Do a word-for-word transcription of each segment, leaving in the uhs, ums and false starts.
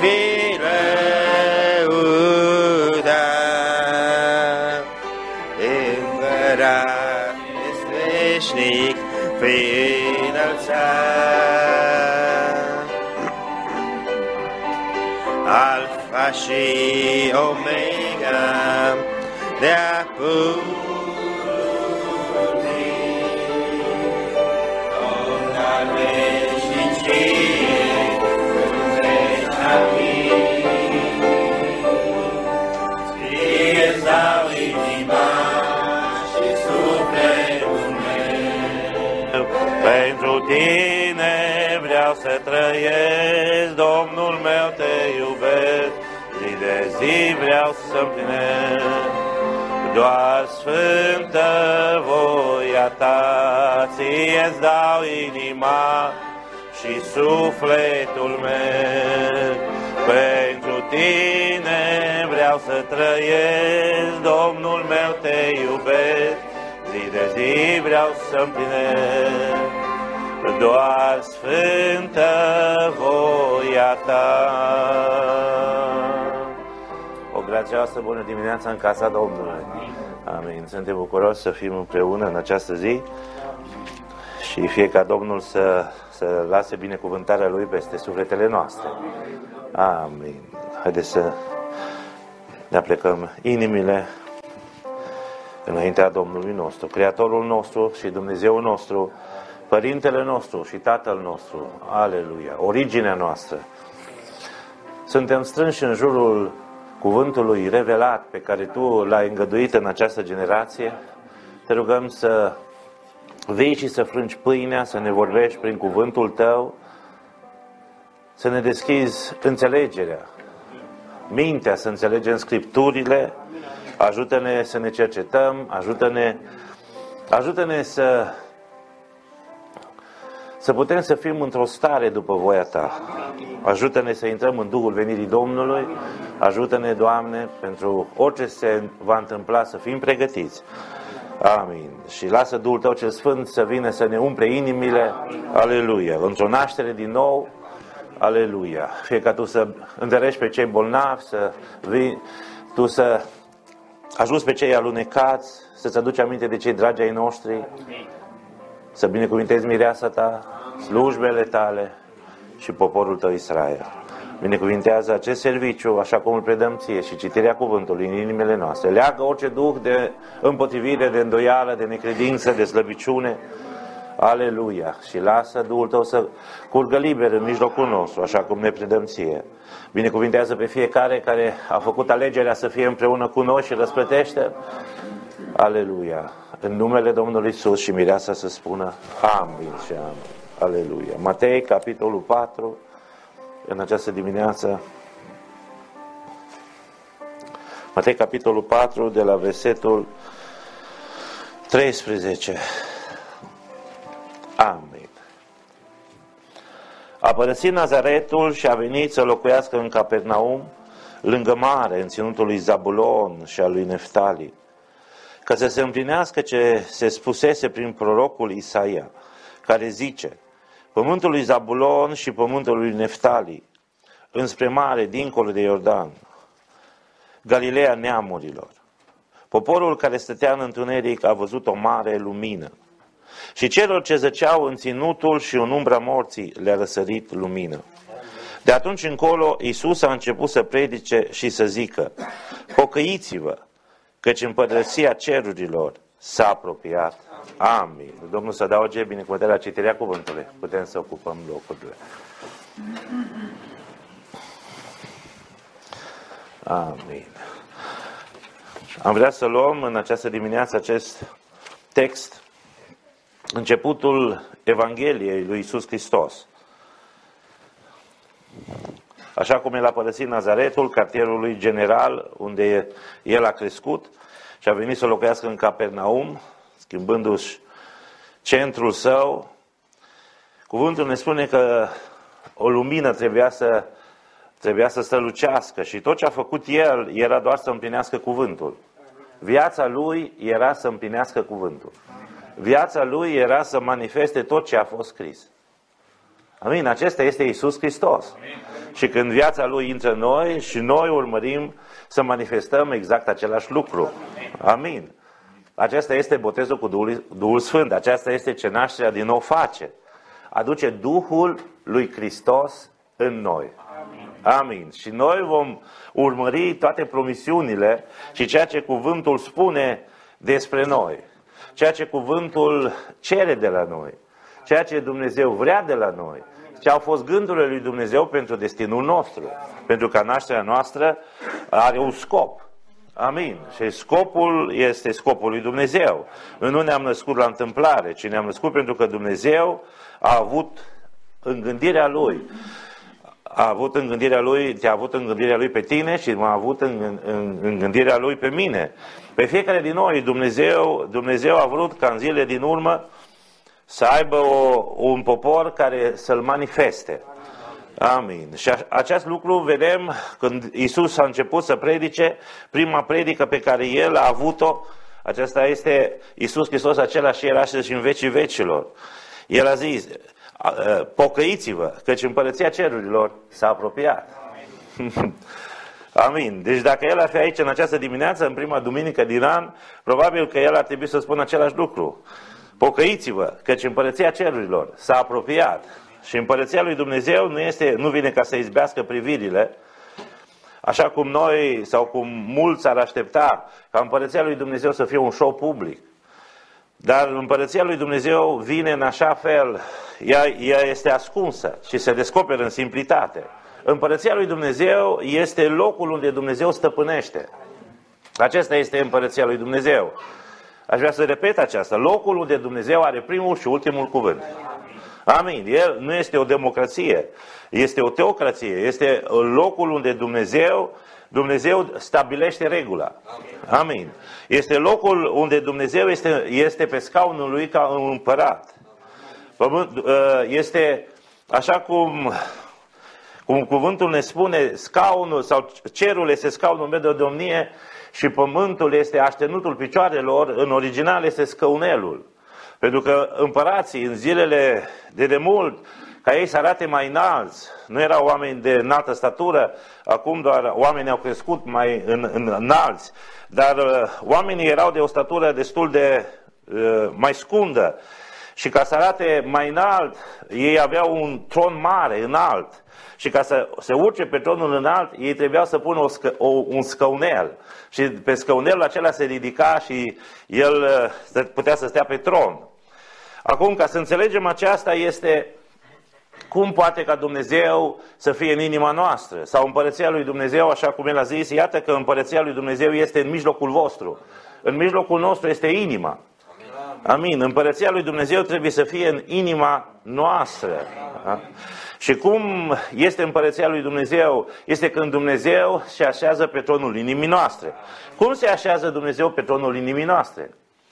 fi lăudat, Împărat veșnic, fi înălțat. Alfa și Omega, de-a Domn al veșniciei, veci amin. Ție-ți dau inima și sufletul meu, pentru tine vreau să trăiesc, Domnul meu, te iubesc, zi de zi vreau să împlinesc. Doar sfântă voia ta, ție-ți dau inima și sufletul meu. Pentru tine vreau să trăiesc, Domnul meu, te iubesc, zi de zi vreau să împlinesc. Doar sfântă voia ta. O grațioasă bună dimineață în casa Domnului. Amin. Suntem bucuroși să fim împreună în această zi și fie ca Domnul să, să lase binecuvântarea Lui peste sufletele noastre. Amin. Haideți să ne aplecăm inimile înaintea Domnului nostru, Creatorul nostru și Dumnezeul nostru, Părintele nostru și Tatăl nostru. Aleluia. Originea noastră. Suntem strânși în jurul cuvântului revelat pe care Tu l-ai îngăduit în această generație. Te rugăm să vii și să frângi pâinea, să ne vorbești prin cuvântul Tău, să ne deschizi înțelegerea, mintea să înțelegem Scripturile. Ajută-ne să ne cercetăm, ajută-ne, ajută-ne să să putem să fim într-o stare după voia Ta. Ajută-ne să intrăm în Duhul venirii Domnului. Ajută-ne, Doamne, pentru orice se va întâmpla să fim pregătiți. Amin. Și lasă Duhul Tău cel Sfânt să vină să ne umple inimile. Aleluia. Într-o naștere din nou. Aleluia. Fie ca Tu să întărești pe cei bolnavi, să vii, Tu să ajuți pe cei alunecați, să-ți aduci aminte de cei dragi ai noștri, să binecuvintezi mireasa Ta, slujbele Tale și poporul Tău Israel. Binecuvintează acest serviciu așa cum îl predăm Ție și citirea cuvântului în inimile noastre. Leagă orice duh de împotrivire, de îndoială, de necredință, de slăbiciune. Aleluia! Și lasă Duhul Tău să curgă liber în mijlocul nostru, așa cum ne predăm Ție. Binecuvintează pe fiecare care a făcut alegerea să fie împreună cu noi și răsplătește. Aleluia! În numele Domnului Iisus și mireasa să spună amin și amin. Aleluia! Matei, capitolul patru, în această dimineață. Matei, capitolul patru, de la versetul treisprezece. Amin. A părăsit Nazaretul și a venit să locuiască în Capernaum, lângă mare, în ținutul lui Zabulon și al lui Neftali, ca să se împlinească ce se spusese prin prorocul Isaia, care zice: pământul lui Zabulon și pământul lui Neftali, înspre mare, dincolo de Iordan, Galileea neamurilor. Poporul care stătea în întuneric a văzut o mare lumină. Și celor ce zăceau în ținutul și în umbra morții le-a răsărit lumină. De atunci încolo, Iisus a început să predice și să zică: pocăiți-vă, căci împărăția cerurilor s-a apropiat. Amin. Domnul să adauge binecuvântarea la citirea cuvântului. Putem să ocupăm locurile. Amin. Am vrea să luăm în această dimineață acest text, începutul Evangheliei lui Iisus Hristos. Așa cum el a părăsit Nazaretul, cartierul lui general, unde el a crescut, și a venit să locuiască în Capernaum, schimbându-și centrul său. Cuvântul ne spune că o lumină trebuia să, trebuia să strălucească și tot ce a făcut el era doar să împlinească cuvântul. Viața lui era să împlinească cuvântul. Viața lui era să manifeste tot ce a fost scris. Amin. Acesta este Iisus Hristos. Și când viața Lui intră în noi și noi urmărim să manifestăm exact același lucru. Amin. Acesta este botezul cu Duhul, Duhul Sfânt. Aceasta este ce nașterea din nou face. Aduce Duhul lui Hristos în noi. Amin. Și noi vom urmări toate promisiunile și ceea ce cuvântul spune despre noi. Ceea ce cuvântul cere de la noi. Ceea ce Dumnezeu vrea de la noi. Ce au fost gândurile lui Dumnezeu pentru destinul nostru. Pentru că nașterea noastră are un scop. Amin. Și scopul este scopul lui Dumnezeu. Noi nu ne-am născut la întâmplare, ci ne-am născut pentru că Dumnezeu a avut în gândirea Lui. A avut în gândirea Lui, te-a avut în gândirea Lui pe tine și m-a avut în, în, în gândirea Lui pe mine. Pe fiecare din noi Dumnezeu, Dumnezeu a vrut ca în zilele din urmă să aibă o, un popor care să-L manifeste. Amin. Și acest lucru vedem când Iisus a început să predice, prima predică pe care El a avut-o, aceasta este Iisus Hristos același era astăzi și în vecii vecilor. El a zis, pocăiți-vă, căci împărăția cerurilor s-a apropiat. Amin. Deci dacă El ar fi aici în această dimineață, în prima duminică din an, probabil că El ar trebui să spună același lucru. Pocăiți-vă, căci împărăția cerurilor s-a apropiat. Și împărăția lui Dumnezeu nu, este, nu vine ca să izbească privirile, așa cum noi sau cum mulți ar aștepta ca împărăția lui Dumnezeu să fie un show public. Dar împărăția lui Dumnezeu vine în așa fel, ea, ea este ascunsă și se descoperă în simplitate. Împărăția lui Dumnezeu este locul unde Dumnezeu stăpânește. Acesta este împărăția lui Dumnezeu. Aș vrea să repet aceasta. Locul unde Dumnezeu are primul și ultimul cuvânt. Amin. El nu este o democrație, este o teocrație. Este locul unde Dumnezeu, Dumnezeu stabilește regula. Amin. Este locul unde Dumnezeu este, este pe scaunul lui ca un împărat. Este așa cum, cum cuvântul ne spune, scaunul sau cerul este scaunul meu de domnie și pământul este așternutul picioarelor, în original este scăunelul. Pentru că împărații în zilele de demult, ca ei să arate mai înalți, nu erau oameni de înaltă statură, acum doar oamenii au crescut mai în, în, înalți, dar uh, oamenii erau de o statură destul de uh, mai scundă și ca să arate mai înalt, ei aveau un tron mare, înalt. Și ca să se urce pe tronul înalt, ei trebuiau să pună o scă, o, un scăunel. Și pe scăunelul acela se ridica și el uh, putea să stea pe tron. Acum, ca să înțelegem aceasta, este cum poate ca Dumnezeu să fie în inima noastră. Sau împărăția lui Dumnezeu, așa cum El a zis, iată că împărăția lui Dumnezeu este în mijlocul vostru. În mijlocul nostru este inima. Amin. Împărăția lui Dumnezeu trebuie să fie în inima noastră. Da? Și cum este împărăția lui Dumnezeu? Este când Dumnezeu se așează pe tronul inimii noastre. Cum se așează Dumnezeu pe tronul inimii noastre?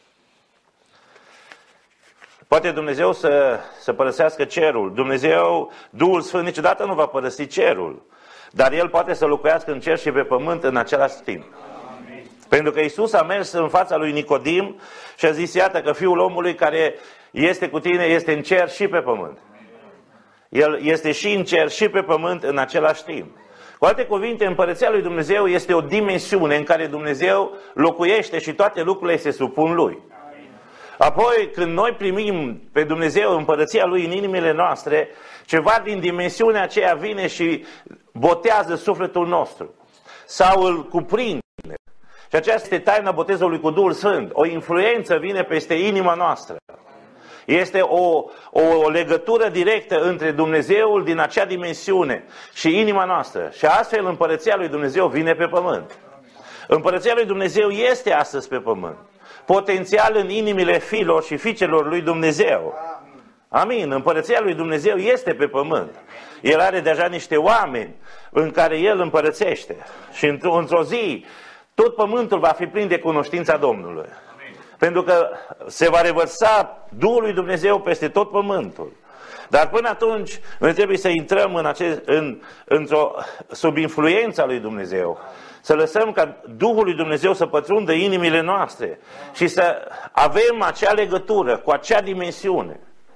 Poate Dumnezeu să, să părăsească cerul. Dumnezeu, Duhul Sfânt, niciodată nu va părăsi cerul. Dar El poate să locuiască în cer și pe pământ în același timp. Amin. Pentru că Iisus a mers în fața lui Nicodim și a zis, iată că Fiul omului care este cu tine este în cer și pe pământ. El este și în cer și pe pământ în același timp. Cu alte cuvinte, împărăția lui Dumnezeu este o dimensiune în care Dumnezeu locuiește și toate lucrurile se supun Lui. Apoi, când noi primim pe Dumnezeu împărăția Lui în inimile noastre, ceva din dimensiunea aceea vine și botează sufletul nostru. Sau îl cuprinde. Și aceasta este taina botezului cu Duhul Sfânt. O influență vine peste inima noastră. Este o, o legătură directă între Dumnezeul din acea dimensiune și inima noastră. Și astfel împărăția lui Dumnezeu vine pe pământ. Împărăția lui Dumnezeu este astăzi pe pământ. Potențial în inimile fiilor și fiicelor lui Dumnezeu. Amin. Împărăția lui Dumnezeu este pe pământ. El are deja niște oameni în care El împărățește. Și într-o, într-o zi, tot pământul va fi plin de cunoștința Domnului. Pentru că se va revărsa Duhul lui Dumnezeu peste tot pământul. Dar până atunci, noi trebuie să intrăm în acest, în, într-o, sub influența lui Dumnezeu. Să lăsăm ca Duhul lui Dumnezeu să pătrundă inimile noastre și să avem acea legătură cu acea dimensiune.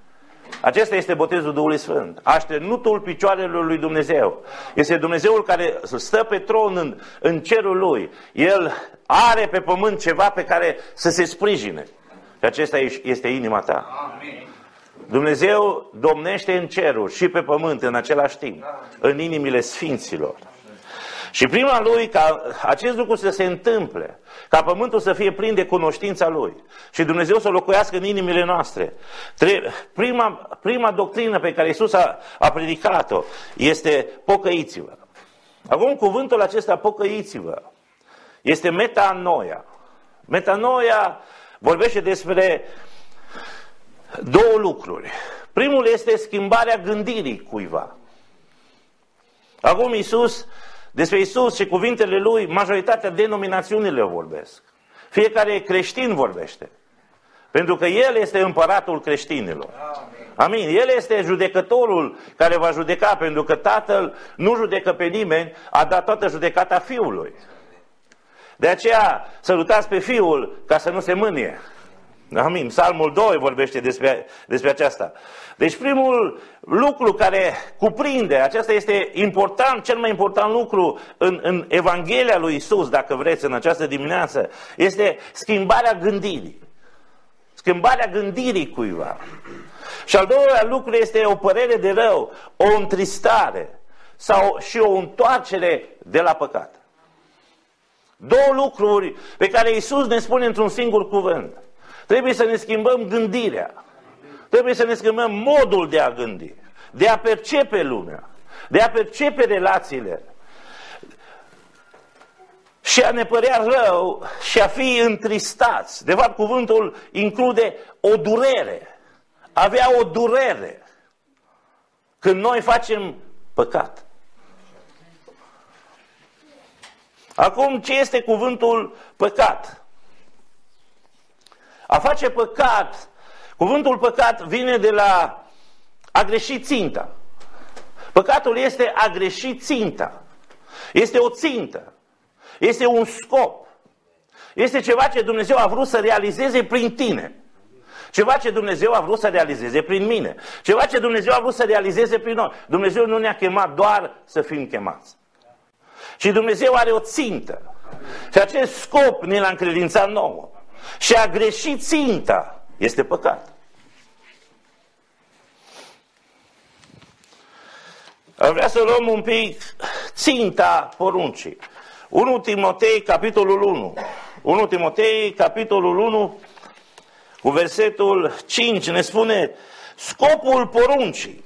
Acesta este botezul Duhului Sfânt. Așternutul picioarelor lui Dumnezeu. Este Dumnezeul care stă pe tron în, în cerul lui. El are pe pământ ceva pe care să se sprijine. Și acesta este inima ta. Amin. Dumnezeu domnește în ceruri și pe pământ în același timp. În inimile sfinților. Și prima lui ca acest lucru să se întâmple, ca pământul să fie plin de cunoștința lui și Dumnezeu să locuiască în inimile noastre. Prima, prima doctrină pe care Iisus a, a predicat-o este pocăiți-vă. Acum cuvântul acesta pocăiți-vă este metanoia. Metanoia vorbește despre două lucruri. Primul este schimbarea gândirii cuiva. Acum Iisus Despre Iisus și cuvintele Lui, majoritatea denominațiunile vorbesc. Fiecare creștin vorbește. Pentru că El este împăratul creștinilor. Amin. El este judecătorul care va judeca, pentru că Tatăl nu judecă pe nimeni, a dat toată judecata Fiului. De aceea, să luptați pe Fiul ca să nu se mânie. Amin. Psalmul doi vorbește despre, despre aceasta. Deci primul lucru care cuprinde, acesta este important, cel mai important lucru în, în Evanghelia lui Iisus, dacă vreți, în această dimineață, este schimbarea gândirii. Schimbarea gândirii cuiva. Și al doilea lucru este o părere de rău, o întristare sau și o întoarcere de la păcat. Două lucruri pe care Iisus ne spune într-un singur cuvânt. Trebuie să ne schimbăm gândirea. Trebuie să ne schimbăm modul de a gândi, de a percepe lumea, de a percepe relațiile și a ne părea rău și a fi întristați. De fapt, cuvântul include o durere. Avea o durere când noi facem păcat. Acum, ce este cuvântul păcat? A face păcat, cuvântul păcat vine de la a greși ținta. Păcatul este a greși ținta. Este o țintă. Este un scop. Este ceva ce Dumnezeu a vrut să realizeze prin tine. Ceva ce Dumnezeu a vrut să realizeze prin mine. Ceva ce Dumnezeu a vrut să realizeze prin noi. Dumnezeu nu ne-a chemat doar să fim chemați. Și Dumnezeu are o țintă. Și acest scop ne l-a încredințat nouă. Și a greși ținta este păcat. Aș vrea să luăm un pic ținta poruncii. unu Timotei, capitolul unu. unu Timotei, capitolul unu, cu versetul cinci, ne spune scopul poruncii.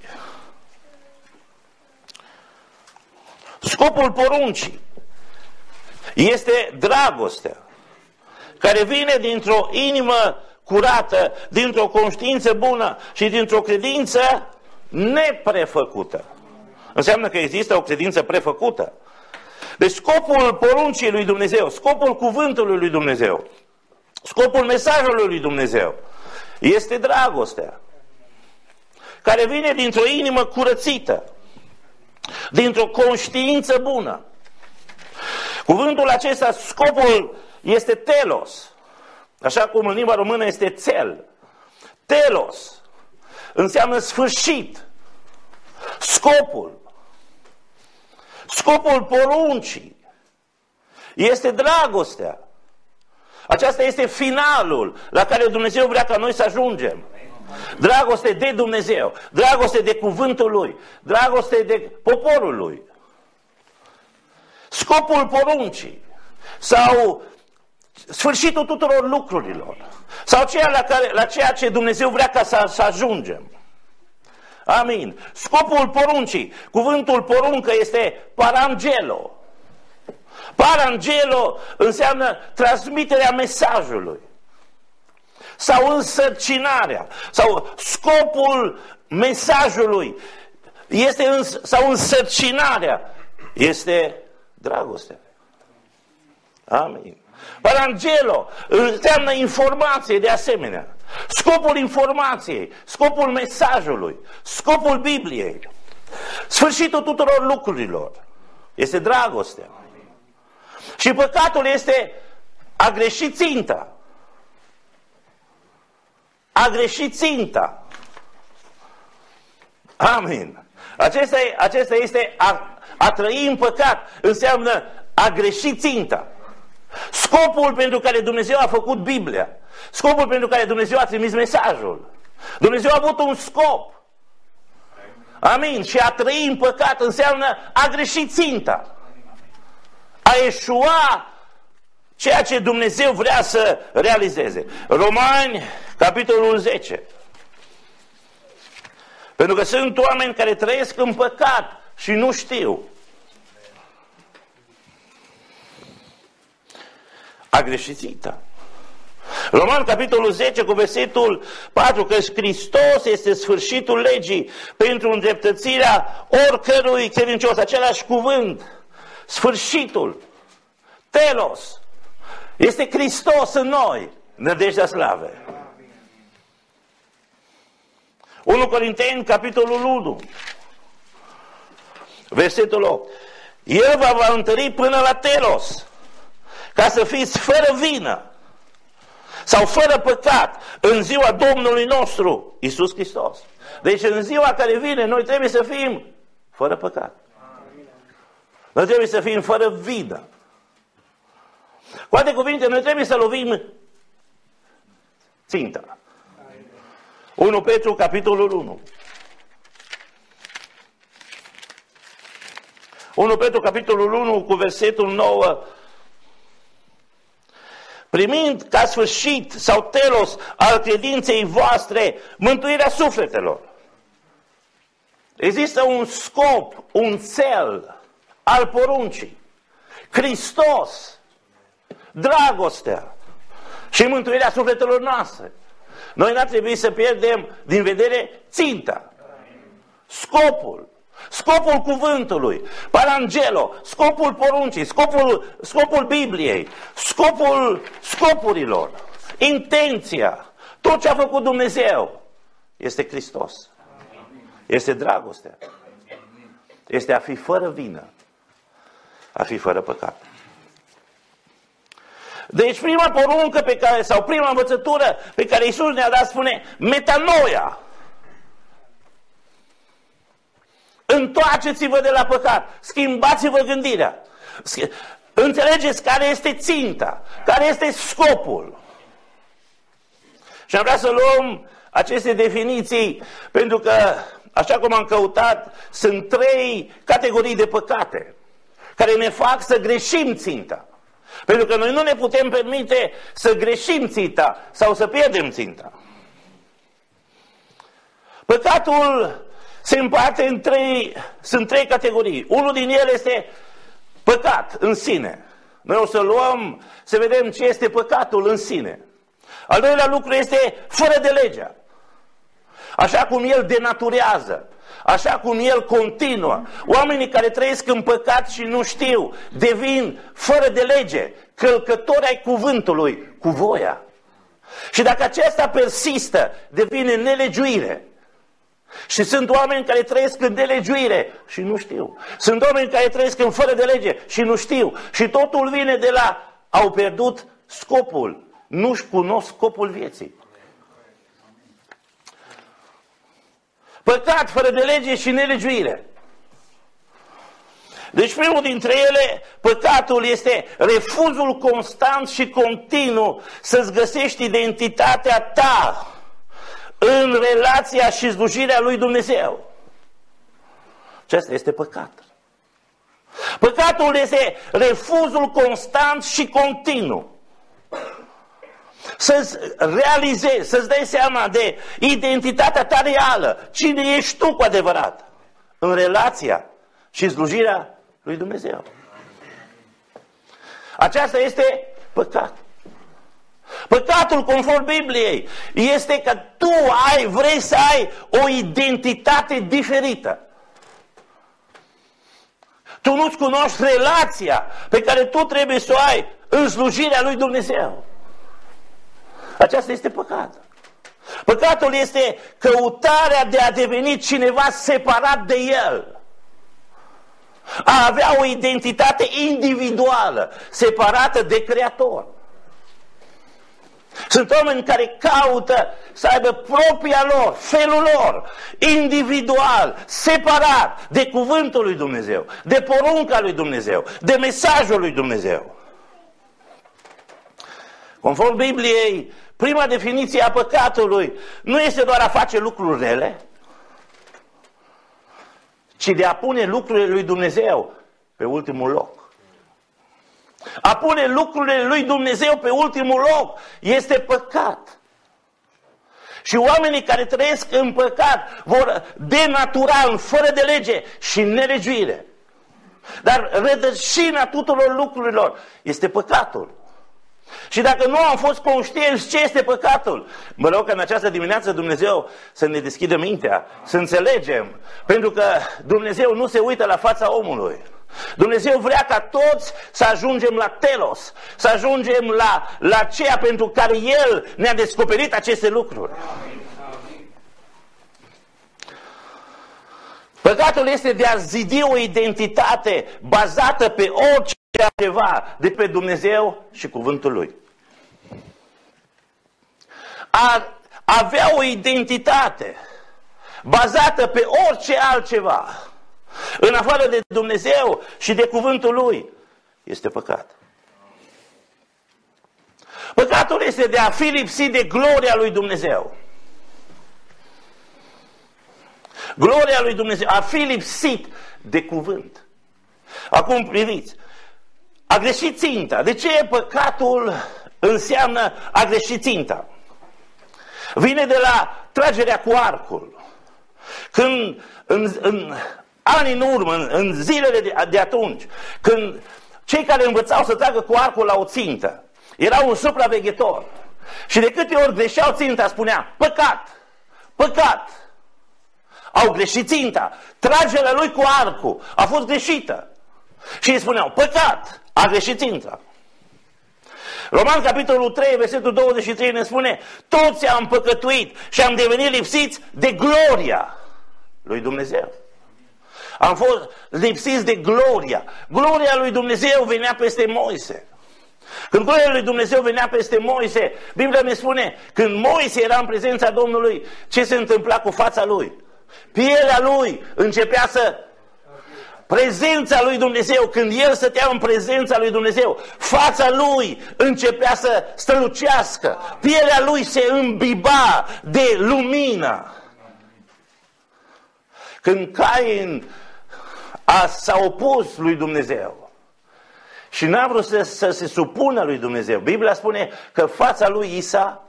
Scopul poruncii este dragostea, care vine dintr-o inimă curată, dintr-o conștiință bună și dintr-o credință neprefăcută. Înseamnă că există o credință prefăcută. Deci scopul poruncii lui Dumnezeu, scopul cuvântului lui Dumnezeu, scopul mesajului lui Dumnezeu este dragostea, care vine dintr-o inimă curățită, dintr-o conștiință bună. Cuvântul acesta, scopul este telos, așa cum în limba română este țel. Telos înseamnă sfârșit, scopul. Scopul poruncii este dragostea. Aceasta este finalul la care Dumnezeu vrea ca noi să ajungem. Dragoste de Dumnezeu, dragoste de cuvântul Lui, dragoste de poporul Lui. Scopul poruncii sau sfârșitul tuturor lucrurilor sau ceea la, care, la ceea ce Dumnezeu vrea ca să, să ajungem. Amin. Scopul poruncii, cuvântul poruncă este parangelo. Parangelo înseamnă transmiterea mesajului sau însărcinarea sau scopul mesajului este îns, sau însărcinarea este dragostea. Amin. Parangelo înseamnă informație de asemenea. Scopul informației, scopul mesajului, scopul Bibliei, sfârșitul tuturor lucrurilor este dragostea. Și păcatul este a greși ținta. A greși ținta. Amin. Acesta, e, acesta este a, a trăi în păcat, înseamnă a greși ținta. Scopul pentru care Dumnezeu a făcut Biblia, scopul pentru care Dumnezeu a trimis mesajul. Dumnezeu a avut un scop. Amin. Și a trăi în păcat înseamnă a greși ținta. A eșua ceea ce Dumnezeu vrea să realizeze. Romani, capitolul zece. Pentru că sunt oameni care trăiesc în păcat și nu știu. A greșit ținta. Roman, capitolul zece, cu versetul patru, că Hristos este sfârșitul legii pentru îndreptățirea oricărui credincios. Același cuvânt, sfârșitul, telos, este Hristos în noi, nădejdea slavei. unu Corinteni, capitolul unu, versetul opt. El va, va întări până la telos, ca să fiți fără vină sau fără păcat în ziua Domnului nostru, Iisus Hristos. Deci în ziua care vine, noi trebuie să fim fără păcat. Noi trebuie să fim fără vină. Cu alte cuvinte, noi trebuie să lovim ținta. unu Petru, capitolul unu. unu Petru, capitolul unu, cu versetul nouă. Primind ca sfârșit sau telos al credinței voastre mântuirea sufletelor. Există un scop, un cel al poruncii. Hristos, dragostea și mântuirea sufletelor noastre. Noi n-ar trebui să pierdem din vedere ținta, scopul, scopul cuvântului, parangelo, scopul poruncii, scopul, scopul Bibliei, scopul scopurilor, intenția, tot ce a făcut Dumnezeu este Hristos, este dragostea, este a fi fără vină, a fi fără păcat. Deci prima poruncă pe care, sau prima învățătură pe care Iisus ne-a dat spune metanoia. Întoarceți-vă de la păcat, schimbați-vă gândirea. Înțelegeți care este ținta, care este scopul. Și am vrea să luăm aceste definiții, pentru că, așa cum am căutat, sunt trei categorii de păcate care ne fac să greșim ținta. Pentru că noi nu ne putem permite să greșim ținta sau să pierdem ținta. Păcatul se împarte în trei, sunt trei categorii. Unul din ele este păcat în sine. Noi o să luăm, să vedem ce este păcatul în sine. Al doilea lucru este fără de legea. Așa cum el denaturează, așa cum el continuă. Oamenii care trăiesc în păcat și nu știu, devin fără de lege, călcători ai cuvântului, cu voia. Și dacă acesta persistă, devine nelegiuire. Și sunt oameni care trăiesc în nelegiuire și nu știu. Sunt oameni care trăiesc în fără de lege și nu știu. Și totul vine de la, au pierdut scopul. Nu-și cunosc scopul vieții. Păcat, fără de lege și nelegiuire. Deci primul dintre ele, păcatul, este refuzul constant și continuu să-ți găsești identitatea ta în relația și slujirea lui Dumnezeu. Acesta este păcat. Păcatul este refuzul constant și continuu să-ți realizezi, să-ți dai seama de identitatea ta reală, cine ești tu cu adevărat în relația și slujirea lui Dumnezeu. Aceasta este păcat. Păcatul, conform Bibliei, este că tu ai, vrei să ai o identitate diferită. Tu nu-ți cunoști relația pe care tu trebuie să o ai în slujirea lui Dumnezeu. Aceasta este păcat. Păcatul este căutarea de a deveni cineva separat de el. A avea o identitate individuală, separată de Creator. Sunt oameni care caută să aibă propria lor, felul lor, individual, separat de cuvântul lui Dumnezeu, de porunca lui Dumnezeu, de mesajul lui Dumnezeu. Conform Bibliei, prima definiție a păcatului nu este doar a face lucruri rele, ci de a pune lucrurile lui Dumnezeu pe ultimul loc. A pune lucrurile lui Dumnezeu pe ultimul loc este păcat. Și oamenii care trăiesc în păcat vor denatura în fără de lege și în nelegiuire. Dar rădășina tuturor lucrurilor este păcatul. Și dacă nu am fost conștienți ce este păcatul, mă rog că în această dimineață Dumnezeu să ne deschidă mintea, să înțelegem, pentru că Dumnezeu nu se uită la fața omului. Dumnezeu vrea ca toți să ajungem la telos, să ajungem la, la ceea pentru care El ne-a descoperit aceste lucruri. Păcatul este de a zidi o identitate bazată pe orice altceva de pe Dumnezeu și cuvântul Lui. A avea o identitate bazată pe orice altceva în afară de Dumnezeu și de cuvântul Lui este păcat. Păcatul este de a fi lipsit de gloria lui Dumnezeu. Gloria lui Dumnezeu, a fi lipsit de cuvânt. Acum priviți, a greșit ținta. De ce păcatul înseamnă a greșit ținta? Vine de la tragerea cu arcul. Când în, în ani în urmă, în, în zilele de, de atunci, când cei care învățau să tragă cu arcul la o țintă, erau un supraveghetor. Și de câte ori greșeau ținta, spunea, păcat, păcat. Au greșit ținta. Tragerea lui cu arcul a fost greșită. Și îi spuneau, păcat, a greșit ținta. Roman, capitolul trei, versetul douăzeci și trei ne spune, toți am păcătuit și am devenit lipsiți de gloria lui Dumnezeu. Am fost lipsiți de gloria. Gloria lui Dumnezeu venea peste Moise. Când gloria lui Dumnezeu venea peste Moise, Biblia ne spune, când Moise era în prezența Domnului, ce se întâmpla cu fața lui? Pielea lui începea să... Prezența lui Dumnezeu, când el stătea în prezența lui Dumnezeu, fața lui începea să strălucească, pielea lui se îmbiba de lumină. Când Cain a, s-a opus lui Dumnezeu și n-a vrut să, să se supună lui Dumnezeu, Biblia spune că fața lui Isa,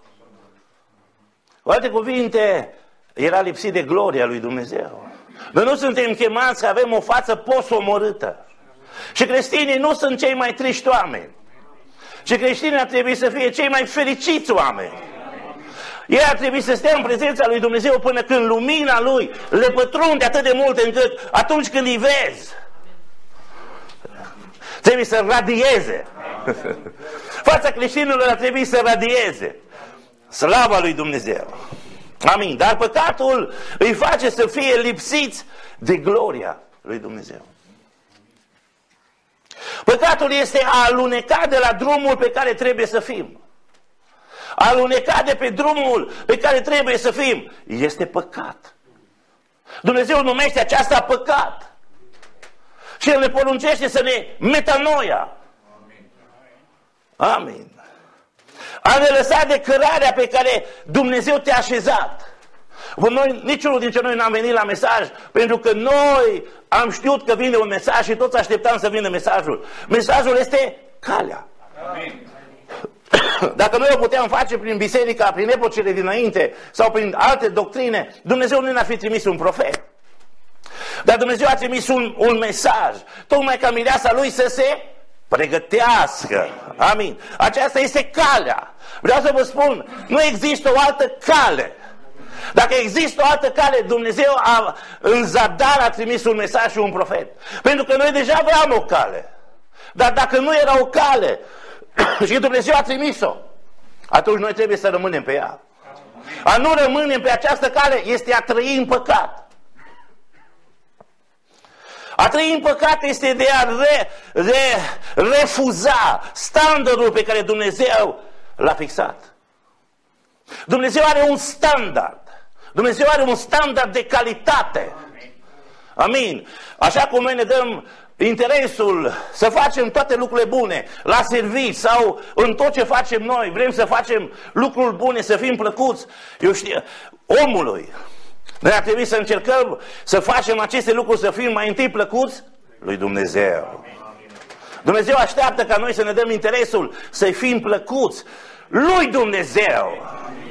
cu alte cuvinte, era lipsit de gloria lui Dumnezeu. Noi nu suntem chemați să avem o față posomorâtă. Și creștinii nu sunt cei mai triști oameni. Și creștinii ar trebui să fie cei mai fericiți oameni. Ei ar trebui să stea în prezența lui Dumnezeu până când lumina lui le pătrunde atât de mult încât atunci când îi vezi, trebuie să radieze. Fața creștinilor ar trebui să radieze. Slava lui Dumnezeu. Amin. Dar păcatul îi face să fie lipsiți de gloria lui Dumnezeu. Păcatul este a aluneca de la drumul pe care trebuie să fim. A aluneca de pe drumul pe care trebuie să fim. Este păcat. Dumnezeu numește aceasta păcat. Și El ne poruncește să ne metanoia. Amin. A ne lăsa de cărarea pe care Dumnezeu te-a așezat. Noi, niciunul dintre noi n-am venit la mesaj pentru că noi am știut că vine un mesaj și toți așteptam să vină mesajul. Mesajul este calea. Amin. Dacă noi o puteam face prin biserica, prin epocile dinainte sau prin alte doctrine, Dumnezeu nu ne-a fi trimis un profet. Dar Dumnezeu a trimis un, un mesaj, tocmai ca mireasa lui să se pregătească. Amin. Aceasta este calea. Vreau să vă spun, nu există o altă cale. Dacă există o altă cale, Dumnezeu a, în zadar a trimis un mesaj și un profet. Pentru că noi deja aveam o cale. Dar dacă nu era o cale și Dumnezeu a trimis-o, atunci noi trebuie să rămânem pe ea. A nu rămânem pe această cale este a trăi în păcat. A trăi în păcat este de a re, re, refuza standardul pe care Dumnezeu l-a fixat. Dumnezeu are un standard. Dumnezeu are un standard de calitate. Amin. Așa cum noi ne dăm interesul să facem toate lucrurile bune la serviciu sau în tot ce facem noi, vrem să facem lucruri bune, să fim plăcuți, eu știu, omului. Noi ar trebui să încercăm să facem aceste lucruri, să fim mai întâi plăcuți lui Dumnezeu. Dumnezeu așteaptă ca noi să ne dăm interesul, să fim plăcuți lui Dumnezeu.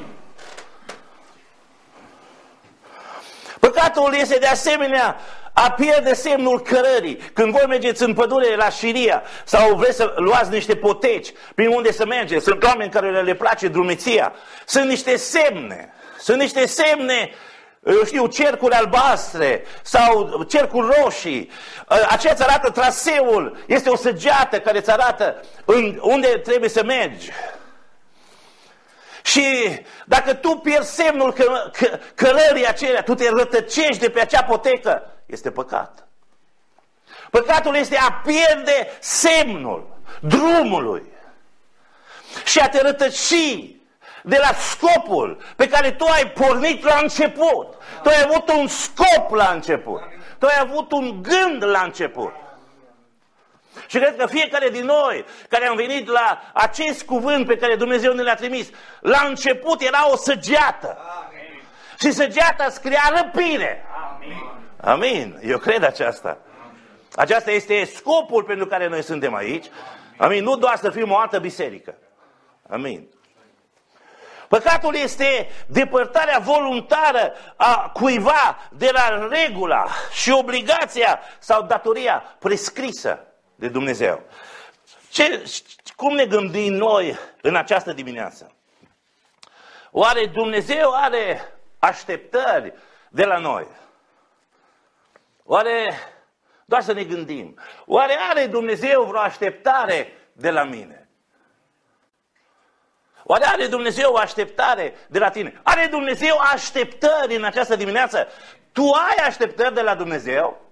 Păcatul este de asemenea a pierde semnul cărării. Când voi mergeți în pădure la Șiria sau vreți să luați niște poteci prin unde să mergeți, sunt oameni care le place drumeția, sunt niște semne, sunt niște semne, eu știu, cercuri albastre sau cercuri roșii. Aceea îți arată traseul, este o săgeată care îți arată în unde trebuie să mergi. Și dacă tu pierzi semnul că, că, cărării acelea, tu te rătăcești de pe acea potecă, este păcat. Păcatul este a pierde semnul drumului și a te rătăci de la scopul pe care tu ai pornit la început. Tu ai avut un scop la început. Tu ai avut un gând la început. Și cred că fiecare din noi care am venit la acest cuvânt pe care Dumnezeu ne l-a trimis, la început era o săgeată. Amin. Și săgeata scria răpire. Amin. Amin. Eu cred aceasta. Aceasta este scopul pentru care noi suntem aici. Amin. Nu doar să fim o altă biserică. Amin. Păcatul este depărtarea voluntară a cuiva de la regula și obligația sau datoria prescrisă de Dumnezeu. Ce, cum ne gândim noi în această dimineață? Oare Dumnezeu are așteptări de la noi? Oare, doar să ne gândim, oare are Dumnezeu vreo așteptare de la mine? Oare are Dumnezeu o așteptare de la tine? Are Dumnezeu așteptări în această dimineață? Tu ai așteptări de la Dumnezeu?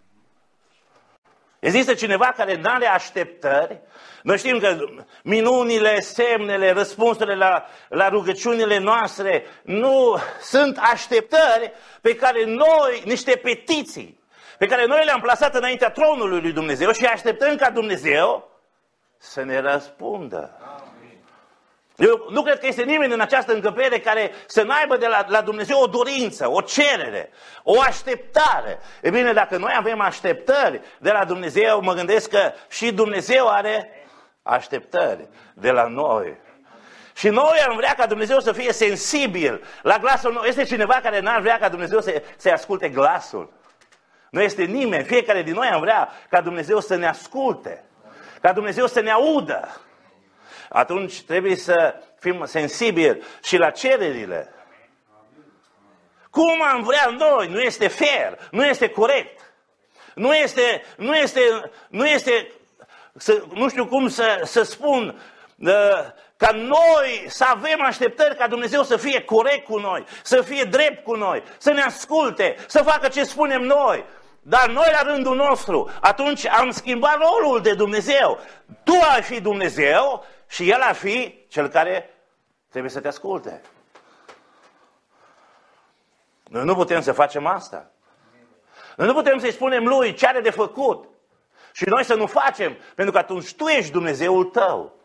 Există cineva care nu are așteptări? Noi știm că minunile, semnele, răspunsurile la, la rugăciunile noastre nu sunt așteptări pe care noi, niște petiții, pe care noi le-am plasat înaintea tronului lui Dumnezeu și așteptăm ca Dumnezeu să ne răspundă. Eu nu cred că este nimeni în această încăpere care să n-aibă de la, la Dumnezeu o dorință, o cerere, o așteptare. E bine, dacă noi avem așteptări de la Dumnezeu, mă gândesc că și Dumnezeu are așteptări de la noi. Și noi am vrea ca Dumnezeu să fie sensibil la glasul nostru. Este cineva care n-ar vrea ca Dumnezeu să, să asculte glasul? Nu este nimeni. Fiecare din noi am vrea ca Dumnezeu să ne asculte, ca Dumnezeu să ne audă. Atunci trebuie să fim sensibili și la cererile. Cum am vrea noi, nu este fair, nu este corect. Nu este, nu este, nu este să, nu știu cum să, să spun, ca noi să avem așteptări ca Dumnezeu să fie corect cu noi, să fie drept cu noi, să ne asculte, să facă ce spunem noi. Dar noi la rândul nostru, atunci am schimbat rolul de Dumnezeu. Tu ai fi Dumnezeu și El ar fi cel care trebuie să te asculte. Noi nu putem să facem asta. Noi nu putem să-i spunem Lui ce are de făcut. Și noi să nu facem, pentru că atunci Tu ești Dumnezeul tău.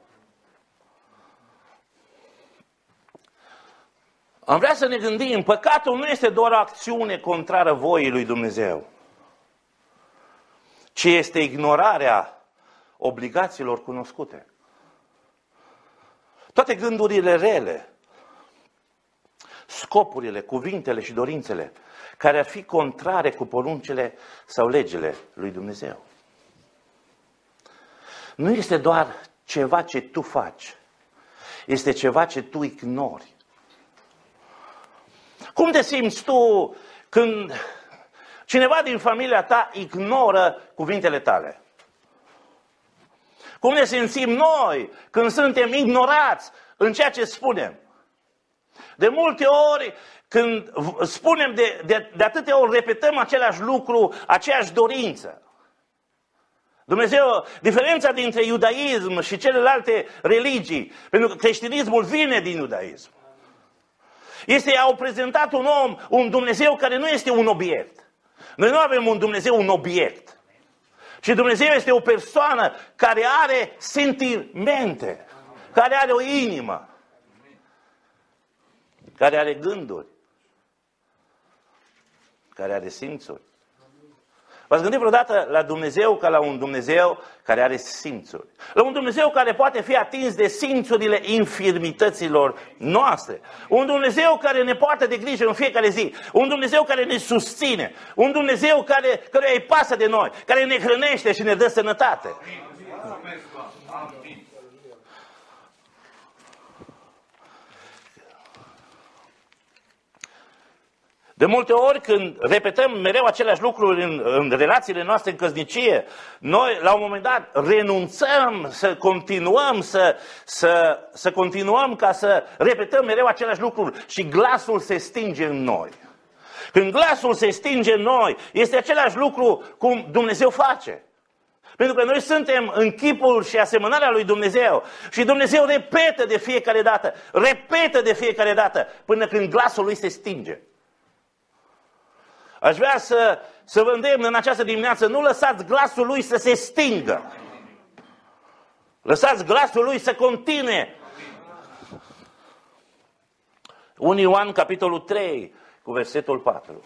Am vrea să ne gândim, păcatul nu este doar o acțiune contrară voii lui Dumnezeu, ci este ignorarea obligațiilor cunoscute. Toate gândurile rele, scopurile, cuvintele și dorințele care ar fi contrare cu poruncile sau legile lui Dumnezeu. Nu este doar ceva ce tu faci, este ceva ce tu ignori. Cum te simți tu când cineva din familia ta ignoră cuvintele tale? Cum ne simțim noi când suntem ignorați în ceea ce spunem? De multe ori, când spunem de, de, de atâtea ori, repetăm același lucru, aceeași dorință. Dumnezeu, diferența dintre iudaism și celelalte religii, pentru că creștinismul vine din iudaism, este, au prezentat un om, un Dumnezeu care nu este un obiect. Noi nu avem un Dumnezeu, un obiect. ci Dumnezeu este o persoană care are sentimente, care are o inimă, care are gânduri, care are simțuri. V-ați gândit vreodată la Dumnezeu ca la un Dumnezeu care are simțuri? La un Dumnezeu care poate fi atins de simțurile infirmităților noastre. Un Dumnezeu care ne poartă de grijă în fiecare zi. Un Dumnezeu care ne susține. Un Dumnezeu care, care îi pasă de noi. Care ne hrănește și ne dă sănătate. De multe ori când repetăm mereu aceleași lucruri în, în relațiile noastre în căsnicie, noi la un moment dat renunțăm să continuăm, să, să, să continuăm ca să repetăm mereu aceleași lucruri și glasul se stinge în noi. Când glasul se stinge în noi, este același lucru cum Dumnezeu face. Pentru că noi suntem în chipul și asemănarea lui Dumnezeu. Și Dumnezeu repetă de fiecare dată, repetă de fiecare dată, până când glasul lui se stinge. Aș vrea să, să vă îndemn în această dimineață, nu lăsați glasul lui să se stingă. Lăsați glasul lui să continue. unu Ioan, capitolul trei, cu versetul patru.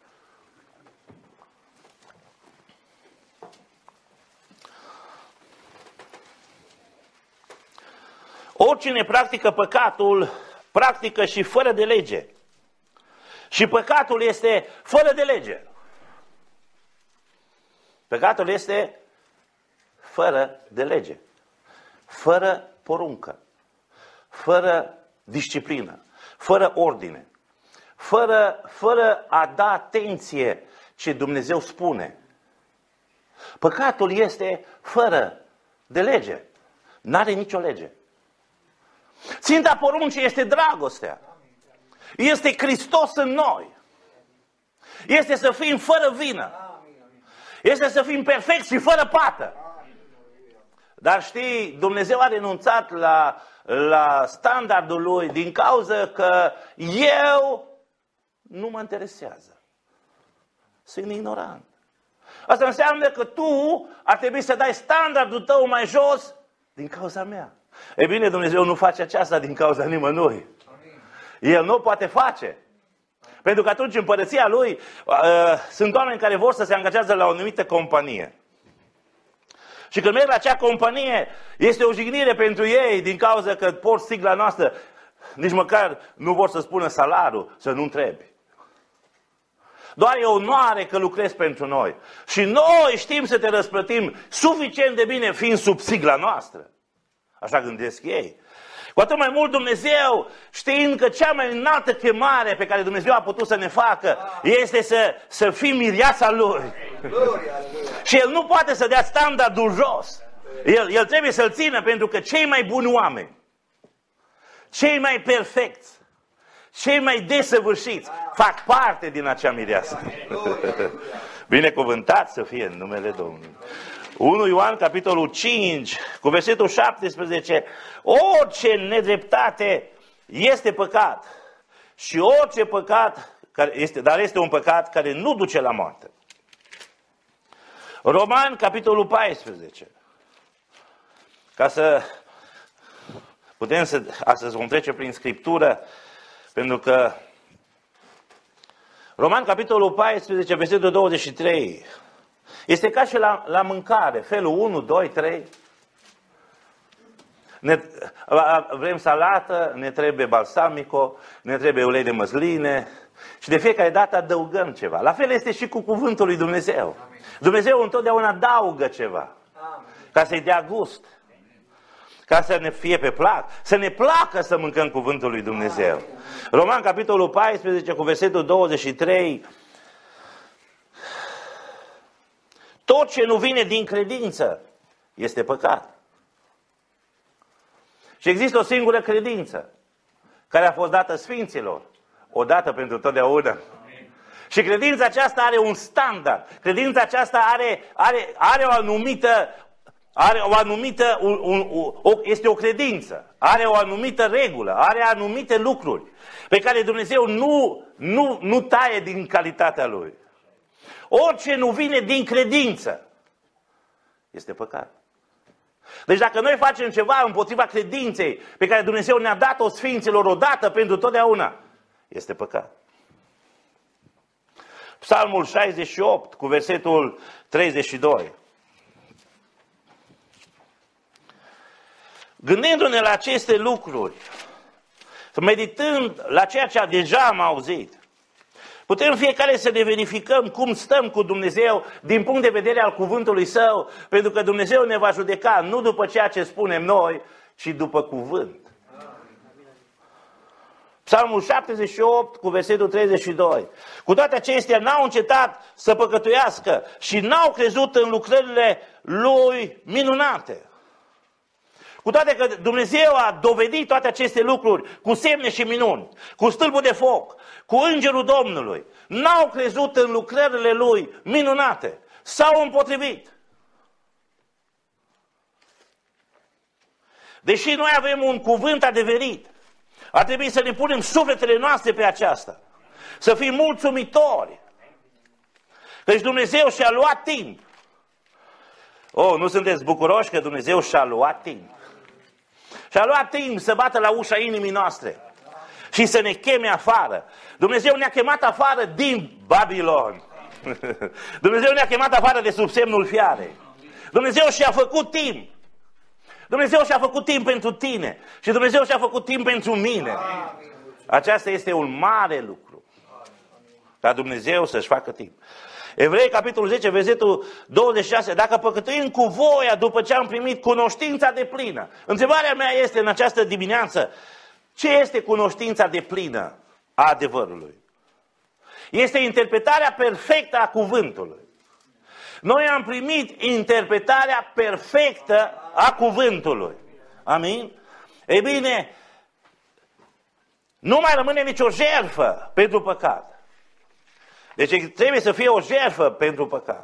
Oricine practică păcatul, practică și fără de lege. Și păcatul este fără de lege. Păcatul este fără de lege. Fără poruncă. Fără disciplină. Fără ordine. Fără, fără a da atenție ce Dumnezeu spune. Păcatul este fără de lege. N-are nicio lege. Ținta poruncii este dragostea. Este Hristos în noi. Este să fim fără vină. Este să fim perfecți și fără pată. Dar știi, Dumnezeu a renunțat la, la standardul lui din cauza că eu nu mă interesează. Sunt ignorant. Asta înseamnă că tu ar trebui să dai standardul tău mai jos din cauza mea. E bine, Dumnezeu nu face aceasta din cauza nimănui. El nu poate face. Pentru că atunci în împărăția lui uh, sunt oameni care vor să se angajează la o anumită companie. Și când merg la acea companie, este o jignire pentru ei din cauza că port sigla noastră, nici măcar nu vor să spună salariul, să nu întrebi. Doar e onoare că lucrezi pentru noi. Și noi știm să te răsplătim suficient de bine fiind sub sigla noastră. Așa gândesc ei. Cu atât mai mult Dumnezeu, știind că cea mai înaltă chemare pe care Dumnezeu a putut să ne facă este să, să fim mireasa Lui. Și El nu poate să dea standardul jos. El, el trebuie să-l țină pentru că cei mai buni oameni, cei mai perfecți, cei mai desăvârșiți fac parte din acea mireasă. Binecuvântat să fie în numele Domnului. unu Ioan, capitolul cinci, cu versetul șaptesprezece, orice nedreptate este păcat și orice păcat, care este, dar este un păcat care nu duce la moarte. Roman, capitolul paisprezece, ca să putem să, astăzi vom trece prin Scriptură, pentru că Roman, capitolul paisprezece, versetul douăzeci și trei, este ca și la, la mâncare, felul unu, doi, trei. Ne, vrem salată, ne trebuie balsamico, ne trebuie ulei de măsline și de fiecare dată adăugăm ceva. La fel este și cu cuvântul lui Dumnezeu. Amin. Dumnezeu întotdeauna adaugă ceva. Amin. Ca să-i dea gust. Ca să ne fie pe plac. Să ne placă să mâncăm cuvântul lui Dumnezeu. Amin. Roman, capitolul paisprezece, cu versetul douăzeci și trei. Tot ce nu vine din credință este păcat. Și există o singură credință care a fost dată sfinților, odată pentru totdeauna. Și credința aceasta are un standard. Credința aceasta are, are, are o anumită, are o anumită un, un, o, este o credință. Are o anumită regulă, are anumite lucruri pe care Dumnezeu nu, nu, nu taie din calitatea Lui. Orice nu vine din credință este păcat. Deci dacă noi facem ceva împotriva credinței pe care Dumnezeu ne-a dat-o sfinților odată pentru totdeauna, este păcat. Psalmul șaizeci și opt cu versetul treizeci și doi. Gândindu-ne la aceste lucruri, meditând la ceea ce deja am auzit, putem fiecare să ne verificăm cum stăm cu Dumnezeu din punct de vedere al cuvântului Său, pentru că Dumnezeu ne va judeca nu după ceea ce spunem noi, ci după cuvânt. Psalmul șaptezeci și opt cu versetul treizeci și doi. Cu toate acestea n-au încetat să păcătuiască și n-au crezut în lucrările Lui minunate. Cu toate că Dumnezeu a dovedit toate aceste lucruri cu semne și minuni, cu stâlpul de foc, cu îngerul Domnului, n-au crezut în lucrările Lui minunate, s-au împotrivit. Deși noi avem un cuvânt adeverit, ar trebui să ne punem sufletele noastre pe aceasta, să fim mulțumitori. Deci Dumnezeu și-a luat timp. Oh, nu sunteți bucuroși că Dumnezeu și-a luat timp? Și-a luat timp să bată la ușa inimii noastre și să ne cheme afară. Dumnezeu ne-a chemat afară din Babilon. Dumnezeu ne-a chemat afară de sub semnul fiarei. Dumnezeu și-a făcut timp. Dumnezeu și-a făcut timp pentru tine și Dumnezeu și-a făcut timp pentru mine. Aceasta este un mare lucru. Ca Dumnezeu să-și facă timp. Evrei, capitolul zece, versetul douăzeci și șase. Dacă păcătuim cu voia după ce am primit cunoștința deplină. Întrebarea mea este în această dimineață, ce este cunoștința deplină a adevărului? Este interpretarea perfectă a cuvântului. Noi am primit interpretarea perfectă a cuvântului. Amin? Ei bine, nu mai rămâne nicio jertfă pentru păcat. Deci trebuie să fie o jertfă pentru păcat.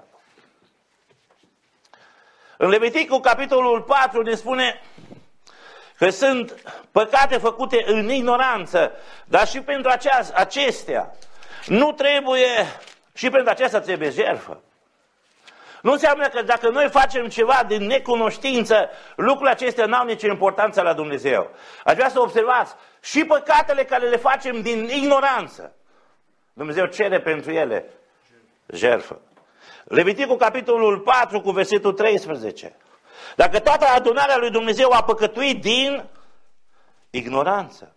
În Leviticul, capitolul patru, ne spune că sunt păcate făcute în ignoranță, dar și pentru acestea nu trebuie, și pentru acestea trebuie jertfă. Nu înseamnă că dacă noi facem ceva din necunoștință, lucrurile acestea n-au nicio importanță la Dumnezeu. Aș vrea să observați, și păcatele care le facem din ignoranță, Dumnezeu cere pentru ele jertfă. Leviticul, capitolul patru, cu versetul treisprezece. Dacă toată adunarea lui Dumnezeu a păcătuit din ignoranță,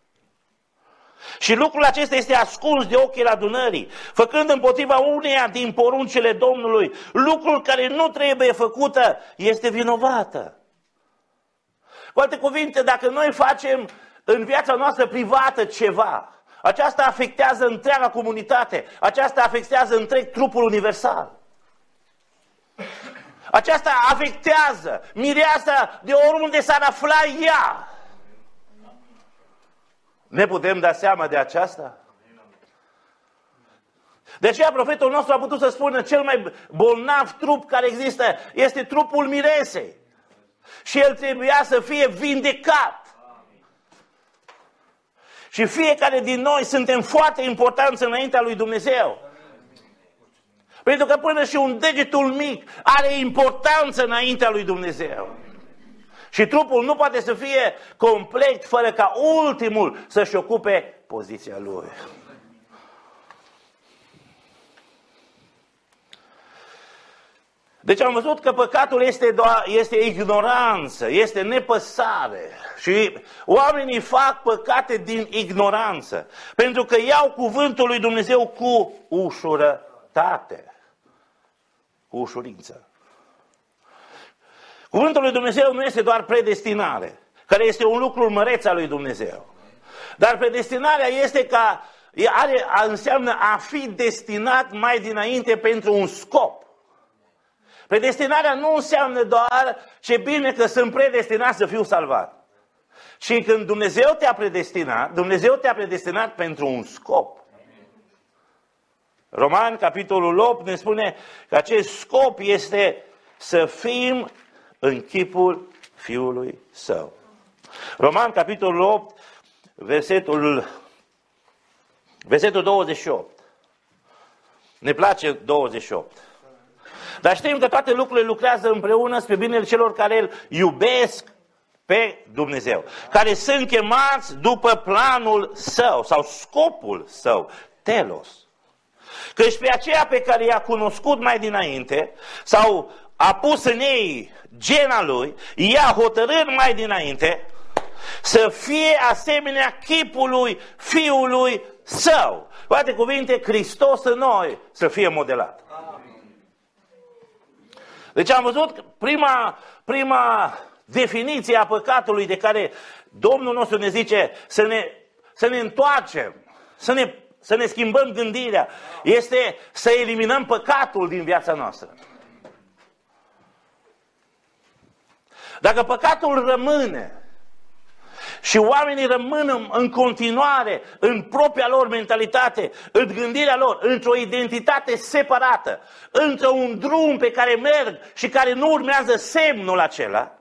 și lucrul acesta este ascuns de ochii adunării, făcând împotriva uneia din poruncile Domnului, lucrul care nu trebuie făcută, este vinovată. Cu alte cuvinte, dacă noi facem în viața noastră privată ceva, aceasta afectează întreaga comunitate, aceasta afectează întreg trupul universal. Aceasta afectează mireasa de oriunde s-ar afla ea. Ne putem da seama de aceasta? De aceea profetul nostru a putut să spună cel mai bolnav trup care există este trupul miresei. Și el trebuia să fie vindecat. Și fiecare din noi suntem foarte importanți înaintea lui Dumnezeu. Pentru că până și un degetul mic are importanță înaintea lui Dumnezeu. Și trupul nu poate să fie complet fără ca ultimul să-și ocupe poziția lui. Deci am văzut că păcatul este, doar, este ignoranță, este nepăsare. Și oamenii fac păcate din ignoranță. Pentru că iau cuvântul lui Dumnezeu cu ușurătate. Cu ușurință. Cuvântul lui Dumnezeu nu este doar predestinare, care este un lucru măreț al lui Dumnezeu. Dar predestinarea este ca, are, înseamnă a fi destinat mai dinainte pentru un scop. Predestinarea nu înseamnă doar ce bine că sunt predestinat să fiu salvat. Și când Dumnezeu te-a predestinat, Dumnezeu te-a predestinat pentru un scop. Romani, capitolul opt, ne spune că acest scop este să fim în chipul Fiului Său. Romani, capitolul opt, versetul, versetul douăzeci și opt. Ne place douăzeci și opt. Dar știm că toate lucrurile lucrează împreună spre binele celor care îl iubesc pe Dumnezeu, care sunt chemați după planul Său sau scopul Său, telos. Căci pe aceea pe care i-a cunoscut mai dinainte sau a pus în ei gena Lui, i-a hotărât mai dinainte să fie asemenea chipului Fiului Său. Cu alte cuvinte, Hristos în noi să fie modelat. Deci am văzut prima, prima definiție a păcatului de care Domnul nostru ne zice să ne, să ne întoarcem, să ne, să ne schimbăm gândirea, este să eliminăm păcatul din viața noastră. Dacă păcatul rămâne și oamenii rămân în continuare în propria lor mentalitate, în gândirea lor, într-o identitate separată, într-un drum pe care merg și care nu urmează semnul acela,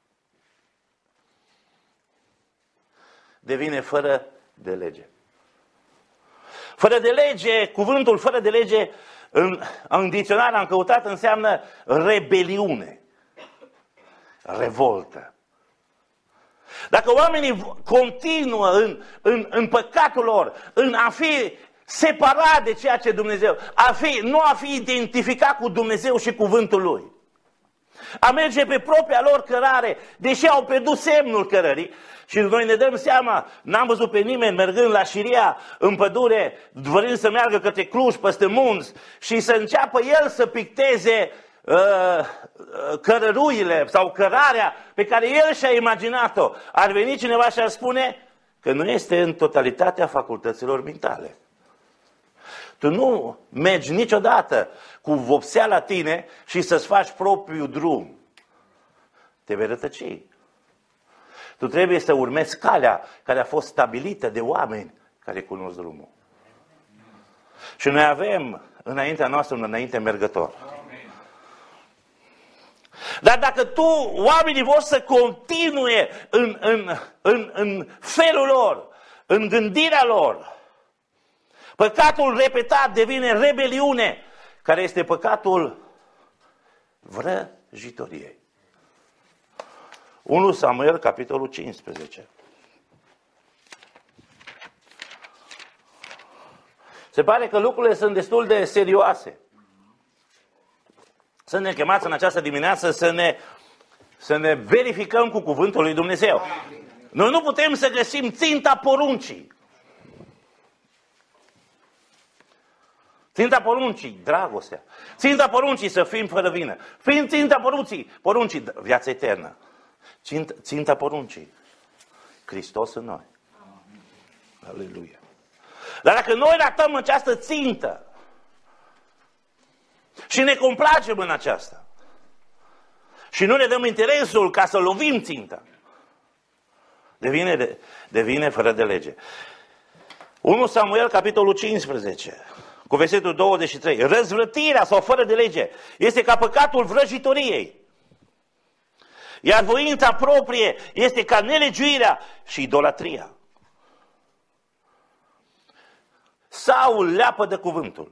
devine fără de lege. Fără de lege, cuvântul fără de lege, în, în dicționar am căutat, înseamnă rebeliune, revoltă. Dacă oamenii continuă în, în, în păcatul lor, în a fi separat de ceea ce Dumnezeu, a fi, nu a fi identificat cu Dumnezeu și cuvântul Lui, a merge pe propria lor cărare, deși au pierdut semnul cărării, și noi ne dăm seama, n-am văzut pe nimeni mergând la Șiria în pădure, vrând să meargă către Cluj, peste munți, și să înceapă el să picteze uh, cărăruile sau cărarea pe care el și-a imaginat-o. Ar veni cineva și ar spune că nu este în totalitatea facultăților mentale. Tu nu mergi niciodată cu vopsea la tine și să-ți faci propriul drum. Te vei rătăci. Tu trebuie să urmezi calea care a fost stabilită de oameni care cunosc drumul. Și noi avem înaintea noastră un înainte mergător. Dar dacă tu, oamenii vor să continue în, în, în, în felul lor, în gândirea lor, păcatul repetat devine rebeliune, care este păcatul vrăjitoriei. unu Samuel, capitolul cincisprezece. Se pare că lucrurile sunt destul de serioase. Să ne chemați în această dimineață să ne, să ne verificăm cu cuvântul lui Dumnezeu. Noi nu putem să găsim ținta poruncii. Ținta poruncii, dragostea. Ținta poruncii, să fim fără vină. Fiind ținta poruncii, poruncii, viața eternă. Ținta, ținta poruncii, Hristos în noi. Aleluia. Dar dacă noi ratăm această țintă și ne complacem în aceasta și nu ne dăm interesul ca să lovim ținta, devine, devine fără de lege. unu Samuel, capitolul cincisprezece, cu versetul douăzeci și trei. Răzvrătirea sau fără de lege este ca păcatul vrăjitoriei, iar voința proprie este ca nelegiuirea și idolatria. Saul leapădă cuvântul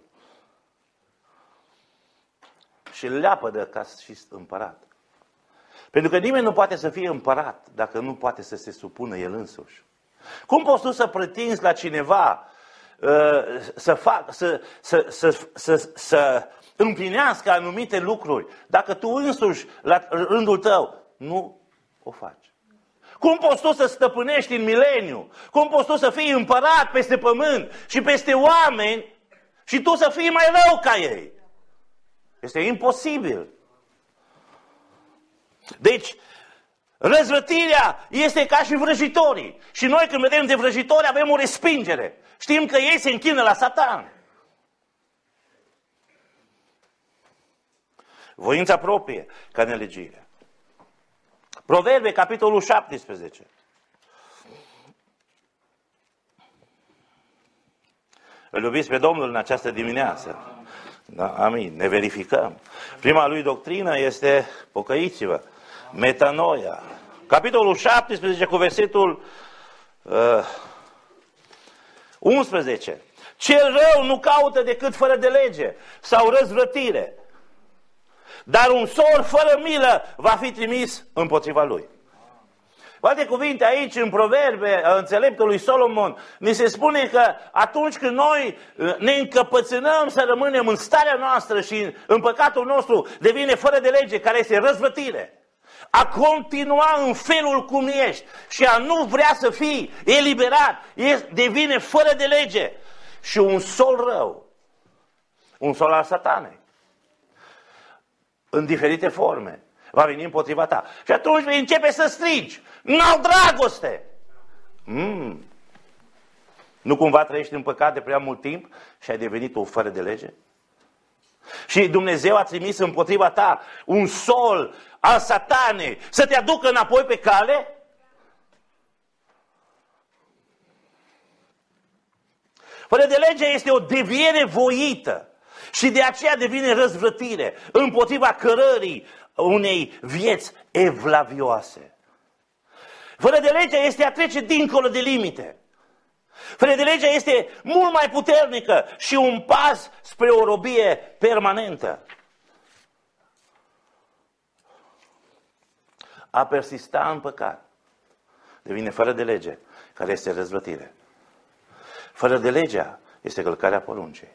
și leapădă ca și împărat. Pentru că nimeni nu poate să fie împărat dacă nu poate să se supună el însuși. Cum poți tu să pretinzi la cineva să, fac, să, să, să, să, să împlinească anumite lucruri dacă tu însuși, la rândul tău, nu o faci? Cum poți tu să stăpânești în mileniu? Cum poți tu să fii împărat peste pământ și peste oameni și tu să fii mai rău ca ei? Este imposibil. Deci, răzvrătirea este ca și vrăjitorii. Și noi când vedem de vrăjitori avem o respingere. Știm că ei se închină la Satan. Voința proprie ca nelegire. Proverbe, capitolul șaptesprezece. Îl iubiți pe Domnul în această dimineață. Da, amin. Ne verificăm. Prima lui doctrină este pocăiți-vă. Metanoia. Capitolul șaptesprezece cu versetul uh, unsprezece. Cel rău nu caută decât fără de lege sau răzvrătire, dar un sor fără milă va fi trimis împotriva lui. Cu alte cuvinte, aici, în Proverbe, înțeleptului Solomon, ni se spune că atunci când noi ne încăpățânăm să rămânem în starea noastră și în păcatul nostru, devine fără de lege, care este răzvătire. A continua în felul cum ești și a nu vrea să fii eliberat, devine fără de lege. Și un sol rău, un sol al Satanei, în diferite forme, va veni împotriva ta. Și atunci vei începe să strigi, n-au dragoste! Mm. Nu cumva trăiești în păcat de prea mult timp și ai devenit o fără de lege? Și Dumnezeu a trimis împotriva ta un sol al Satanei să te aducă înapoi pe cale? Fără de lege este o deviere voită și de aceea devine răzvrătire împotriva cărării unei vieți evlavioase. Fără de legea este a trece dincolo de limite. Fără de legea este mult mai puternică și un pas spre o robie permanentă. A persista în păcat devine fără de lege, care este răzvrătire. Fără de legea este călcarea poruncii.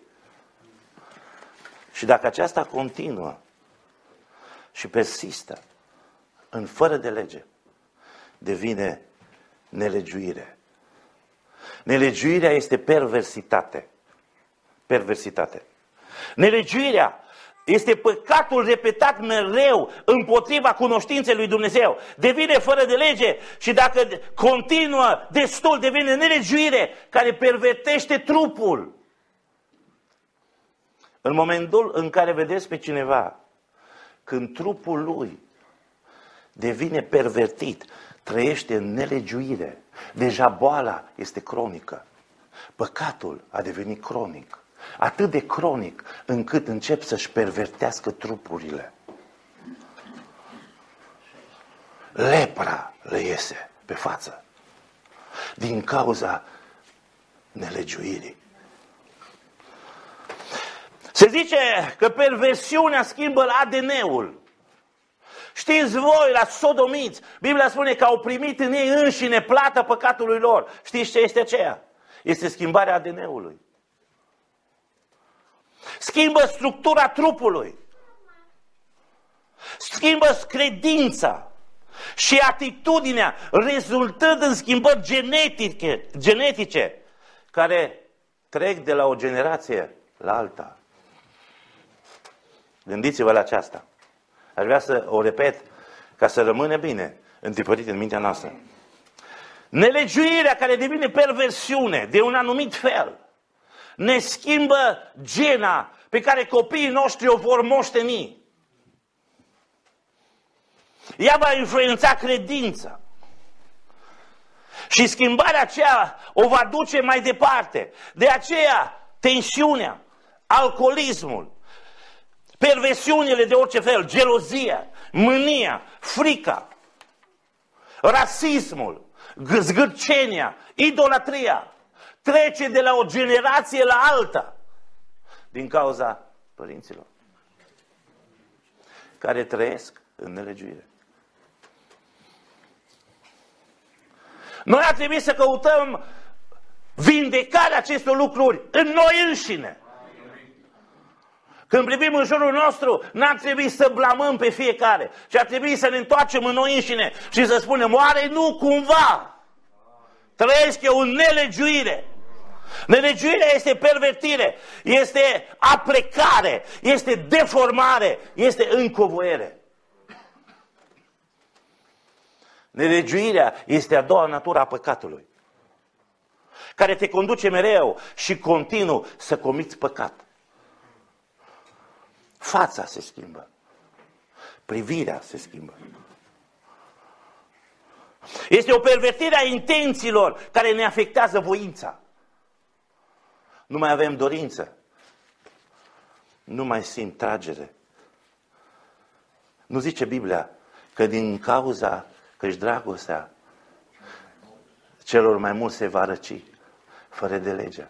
Și dacă aceasta continuă și persistă în fără de lege, devine nelegiuire. Nelegiuirea este perversitate. Perversitate. Nelegiuirea este păcatul repetat mereu împotriva cunoștinței lui Dumnezeu. Devine fără de lege și dacă continuă destul, devine nelegiuire care pervertește trupul. În momentul în care vedeți pe cineva, când trupul lui devine pervertit, trăiește în nelegiuire, deja boala este cronică. Păcatul a devenit cronic. Atât de cronic încât încep să-și pervertească trupurile. Lepra le iese pe față din cauza nelegiuirii. Se zice că perversiunea schimbă A D N-ul. Știți voi, la sodomiți, Biblia spune că au primit în ei înșine plata păcatului lor. Știți ce este aceea? Este schimbarea A D N-ului. Schimbă structura trupului. Schimbă credința și atitudinea, rezultând în schimbări genetice, genetice care trec de la o generație la alta. Gândiți-vă la aceasta. Aș vrea să o repet ca să rămână bine întipărit în mintea noastră. Nelegiuirea care devine perversiune de un anumit fel ne schimbă gena pe care copiii noștri o vor moșteni. Ea va influența credința. Și schimbarea aceea o va duce mai departe. De aceea, tensiunea, alcoolismul, perversiunile de orice fel, gelozia, mânia, frica, rasismul, zgârcenia, idolatria, trece de la o generație la alta din cauza părinților care trăiesc în nelegiuire. Noi ar trebui să căutăm vindecarea acestor lucruri în noi înșine. Când privim în jurul nostru, n-ar trebui să blamăm pe fiecare, ci ar trebui să ne întoarcem în noi înșine și să spunem, oare nu cumva trăiesc eu în nelegiuire? Nelegiuirea este pervertire, este aplecare, este deformare, este încovoiere. Nelegiuirea este a doua natură a păcatului, care te conduce mereu și continuu să comiți păcat. Fața se schimbă, privirea se schimbă. Este o pervertire a intențiilor care ne afectează voința. Nu mai avem dorință. Nu mai simt tragere. Nu zice Biblia că din cauza că-și dragostea celor mai mulți se va răci, fără de legea.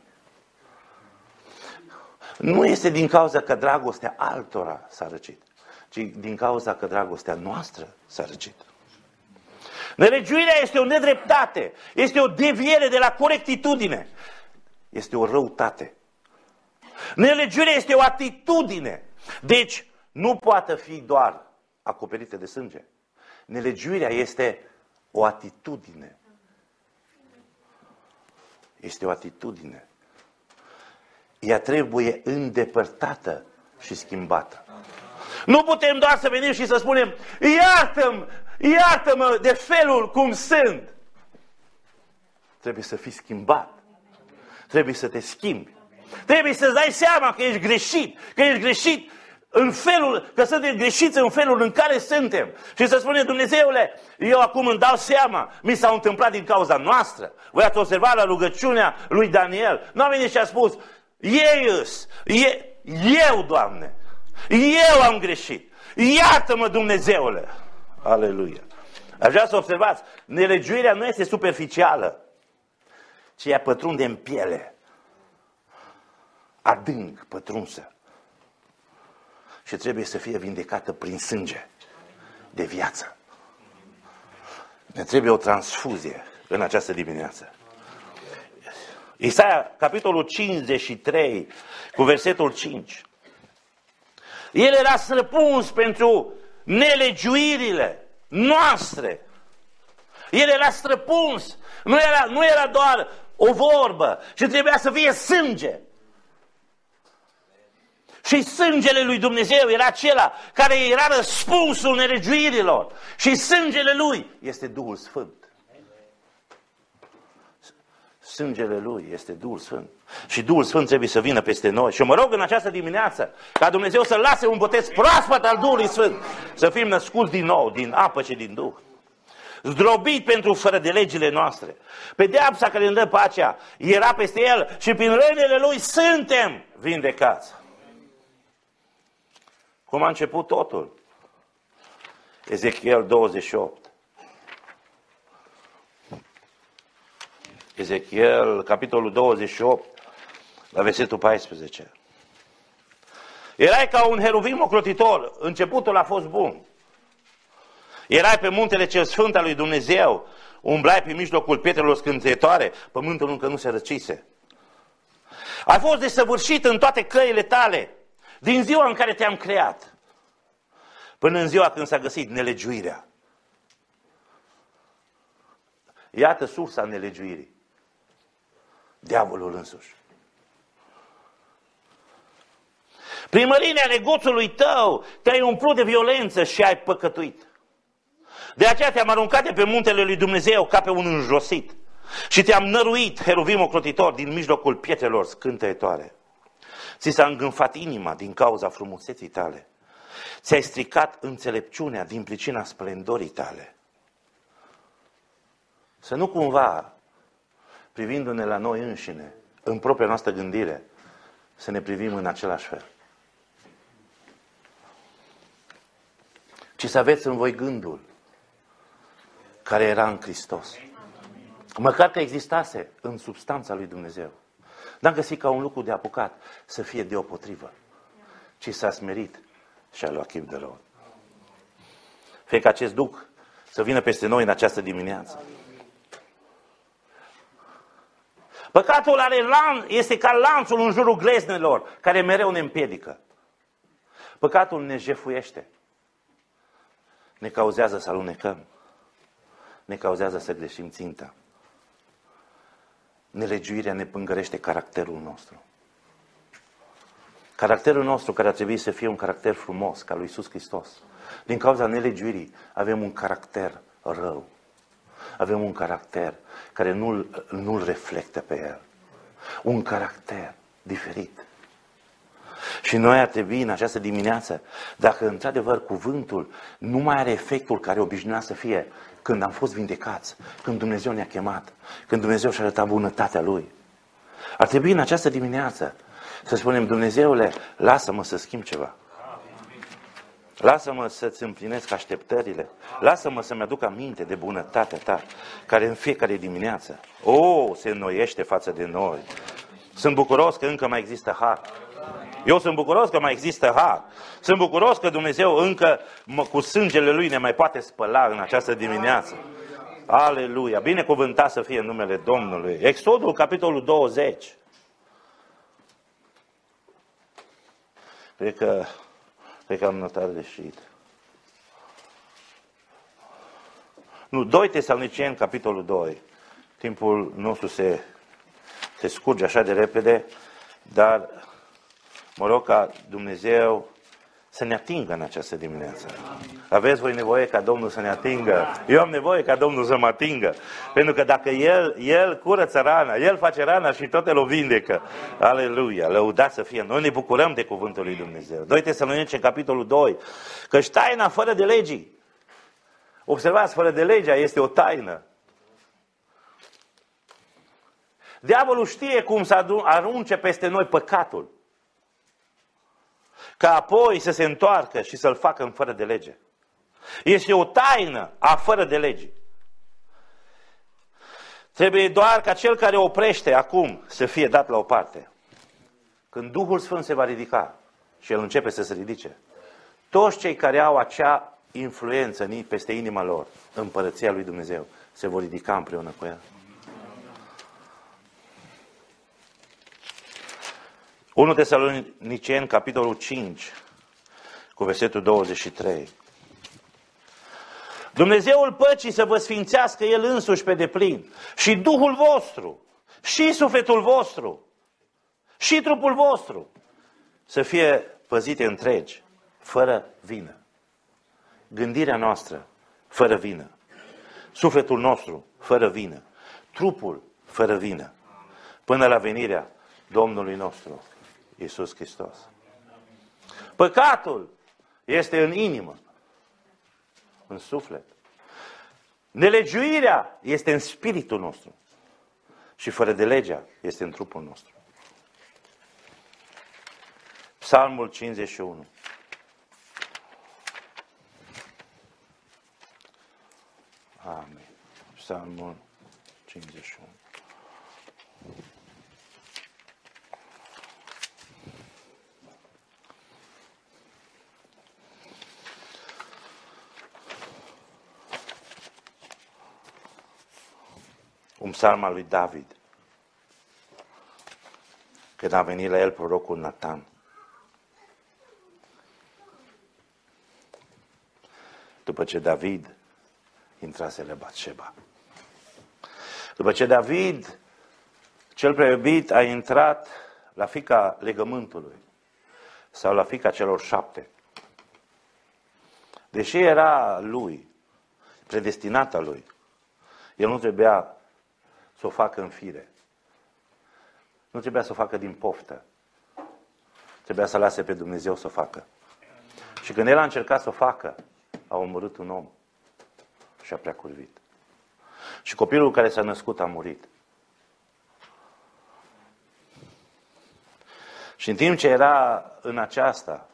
Nu este din cauza că dragostea altora s-a răcit, ci din cauza că dragostea noastră s-a răcit. Nelegiuirea este o nedreptate, este o deviere de la corectitudine, este o răutate. Nelegiuirea este o atitudine, deci nu poate fi doar acoperită de sânge. Nelegiuirea este o atitudine. Este o atitudine. Ea trebuie îndepărtată și schimbată. Nu putem doar să venim și să spunem, iartă-mă, iartă-mă de felul cum sunt. Trebuie să fii schimbat. Trebuie să te schimbi. Trebuie să-ți dai seama că ești greșit, că ești greșit în felul, că suntem greșiți în felul în care suntem. Și să spune, Dumnezeule, eu acum îmi dau seama, mi s-a întâmplat din cauza noastră. Voi ați observat la rugăciunea lui Daniel, nu a venit și a spus, ei îs, eu, Doamne, eu am greșit, iartă-mă, Dumnezeule. Aleluia. Aș vrea să observați, nelegiuirea nu este superficială, ci ea pătrunde în piele, adânc pătrunsă. Și trebuie să fie vindecată prin sânge de viață. Ne trebuie o transfuzie în această dimineață. Isaia, capitolul cincizeci și trei, cu versetul cinci. El era străpuns pentru nelegiuirile noastre. El era străpuns. Nu era, nu era doar o vorbă, ci trebuia să fie sânge. Și sângele lui Dumnezeu era acela care era răspunsul nelegiuirilor. Și sângele lui este Duhul Sfânt. Sângele lui este Duhul Sfânt. Și Duhul Sfânt trebuie să vină peste noi. Și mă rog în această dimineață ca Dumnezeu să lase un botez proaspăt al Duhului Sfânt. Să fim născuți din nou, din apă și din Duh. Zdrobit pentru fără de legile noastre. Pedeapsa care ne dă pacea era peste el și prin rănile lui suntem vindecați. Cum a început totul? Ezechiel douăzeci și opt. Ezechiel, capitolul douăzeci și opt, la versetul paisprezece. Erai ca un heruvim ocrotitor, începutul a fost bun. Erai pe muntele cel sfânt al lui Dumnezeu, umblai pe mijlocul pietrelor scânteietoare, pământul încă nu se răcise. Ai fost desăvârșit în toate căile tale, din ziua în care te-am creat, până în ziua când s-a găsit nelegiuirea. Iată sursa nelegiuirii. Diavolul însuși. Prin mărirea negoțului tău te-ai umplut de violență și ai păcătuit. De aceea te-am aruncat de pe muntele lui Dumnezeu ca pe un înjosit și te-am năruit, heruvim ocrotitor, din mijlocul pietrelor scânteietoare. Ți s-a îngânfat inima din cauza frumuseții tale. Ți-ai stricat înțelepciunea din pricina splendorii tale. Să nu cumva, privindu-ne la noi înșine, în propria noastră gândire, să ne privim în același fel. Ci să aveți în voi gândul care era în Hristos. Măcar că existase în substanța lui Dumnezeu. N-am găsit ca un lucru de apucat să fie deopotrivă, ci s-a smerit și a luat chip de rău. Fie că acest Duh să vină peste noi în această dimineață. Păcatul are lan, este ca lanțul în jurul gleznelor, care mereu ne împiedică. Păcatul ne jefuiește. Ne cauzează să alunecăm. Ne cauzează să greșim ținta. Nelegiuirea ne pângărește caracterul nostru. Caracterul nostru, care ar trebui să fie un caracter frumos, ca lui Iisus Hristos. Din cauza nelegiuirii avem un caracter rău. Avem un caracter care nu-l, nu-l reflectă pe el. Un caracter diferit. Și noi ar trebui în această dimineață, dacă într-adevăr cuvântul nu mai are efectul care obișnuia să fie când am fost vindecați, când Dumnezeu ne-a chemat, când Dumnezeu și-a arătat bunătatea Lui, Ar trebui în această dimineață să spunem, Dumnezeule, lasă-mă să schimb ceva. Lasă-mă să-ți împlinesc așteptările. Lasă-mă să-mi aduc aminte de bunătatea ta, care în fiecare dimineață, o, se înnoiește față de noi. Sunt bucuros că încă mai există har. Eu sunt bucuros că mai există har. Sunt bucuros că Dumnezeu încă cu sângele Lui ne mai poate spăla în această dimineață. Aleluia! Binecuvântat să fie în numele Domnului. Exodul, capitolul douăzeci. Cred că, cred că am notat greșit. Nu, doi Tesaloniceni, capitolul doi. Timpul nostru se, se scurge așa de repede, dar mă rog ca Dumnezeu să ne atingă în această dimineață. Aveți voi nevoie ca Domnul să ne atingă? Eu am nevoie ca Domnul să mă atingă. Pentru că dacă El, El curăță rana, El face rana și tot El o vindecă. Aleluia! Lăudați să fie. Noi ne bucurăm de cuvântul lui Dumnezeu. doi Tesaloniceni, capitolul doi. Căci taina fără de legii. Observați, fără de legea este o taină. Diavolul știe cum să arunce peste noi păcatul, ca apoi să se întoarcă și să-l facă în fără de lege. Este o taină a fără de lege. Trebuie doar ca cel care oprește acum să fie dat la o parte. Când Duhul Sfânt se va ridica și El începe să se ridice, toți cei care au acea influență peste inima lor, împărăția lui Dumnezeu, se vor ridica împreună cu El. unu Tesaloniceni, capitolul cinci, cu versetul douăzeci și trei. Dumnezeul păcii să vă sfințească El însuși pe deplin, și Duhul vostru, și sufletul vostru, și trupul vostru, să fie păzite întregi, fără vină. Gândirea noastră, fără vină. Sufletul nostru, fără vină. Trupul, fără vină. Până la venirea Domnului nostru, Iisus Hristos. Păcatul este în inimă, în suflet. Nelegiuirea este în spiritul nostru. Și fără de legea este în trupul nostru. Psalmul cincizeci și unu. Amin. Psalmul cincizeci și unu. Un psalm al lui David, când a venit la el prorocul Natan. După ce David intrase la Batșeba. După ce David, cel prea iubit, a intrat la fiica legământului sau la fiica celor șapte. Deși era lui, predestinata lui, el nu trebuia să o facă în fire. Nu trebuia să o facă din poftă. Trebuia să lase pe Dumnezeu să o facă. Și când el a încercat să o facă, a omorât un om și a preacurvit. Și copilul care s-a născut a murit. Și în timp ce era în aceasta,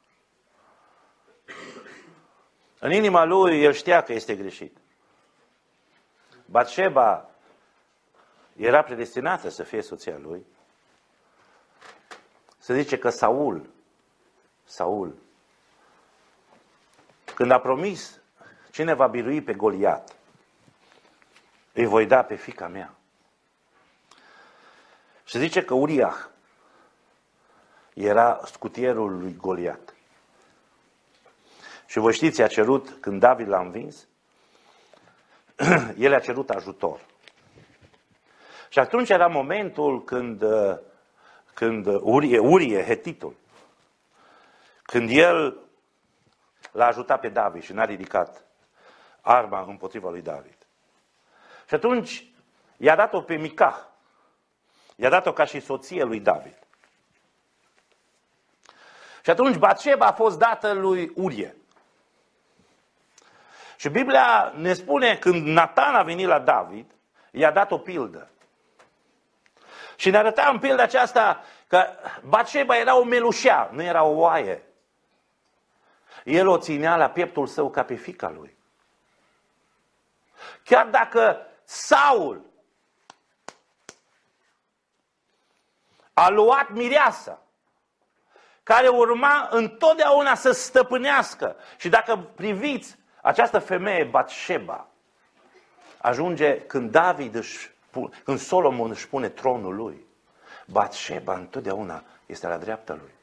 în inima lui, el știa că este greșit. Batșeba era predestinată să fie soția lui. Se zice că Saul, Saul, când a promis cine va birui pe Goliat, îi voi da pe fiica mea. Se zice că Uriah era scutierul lui Goliat. Și voi știți, a cerut, când David l-a învins, el a cerut ajutor. Și atunci era momentul când, când Urie, Urie, hetitul, când el l-a ajutat pe David și n-a ridicat arma împotriva lui David. Și atunci i-a dat-o pe Micah, i-a dat-o ca și soție lui David. Și atunci Batșeba a fost dată lui Urie. Și Biblia ne spune, când Natan a venit la David, i-a dat o pildă. Și ne arăta în pilda aceasta că Batșeba era o melușea, nu era o oaie. El o ținea la pieptul său ca pe fiica lui. Chiar dacă Saul a luat mireasa, care urma întotdeauna să stăpânească. Și dacă priviți, această femeie, Batșeba, ajunge când David își, când Solomon își pune tronul lui, Batșeba întotdeauna este la dreapta lui.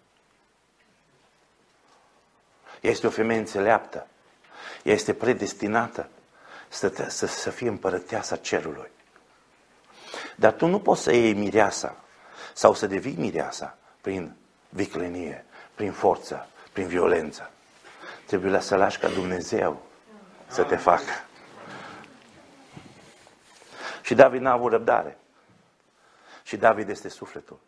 Ea este o femeie înțeleaptă. Ea este predestinată să, să, să fie împărăteasa cerului. Dar tu nu poți să iei mireasa sau să devii mireasa prin viclenie, prin forță, prin violență. Trebuie să lași ca Dumnezeu să te facă. Și David n-a avut răbdare. Și David este sufletul.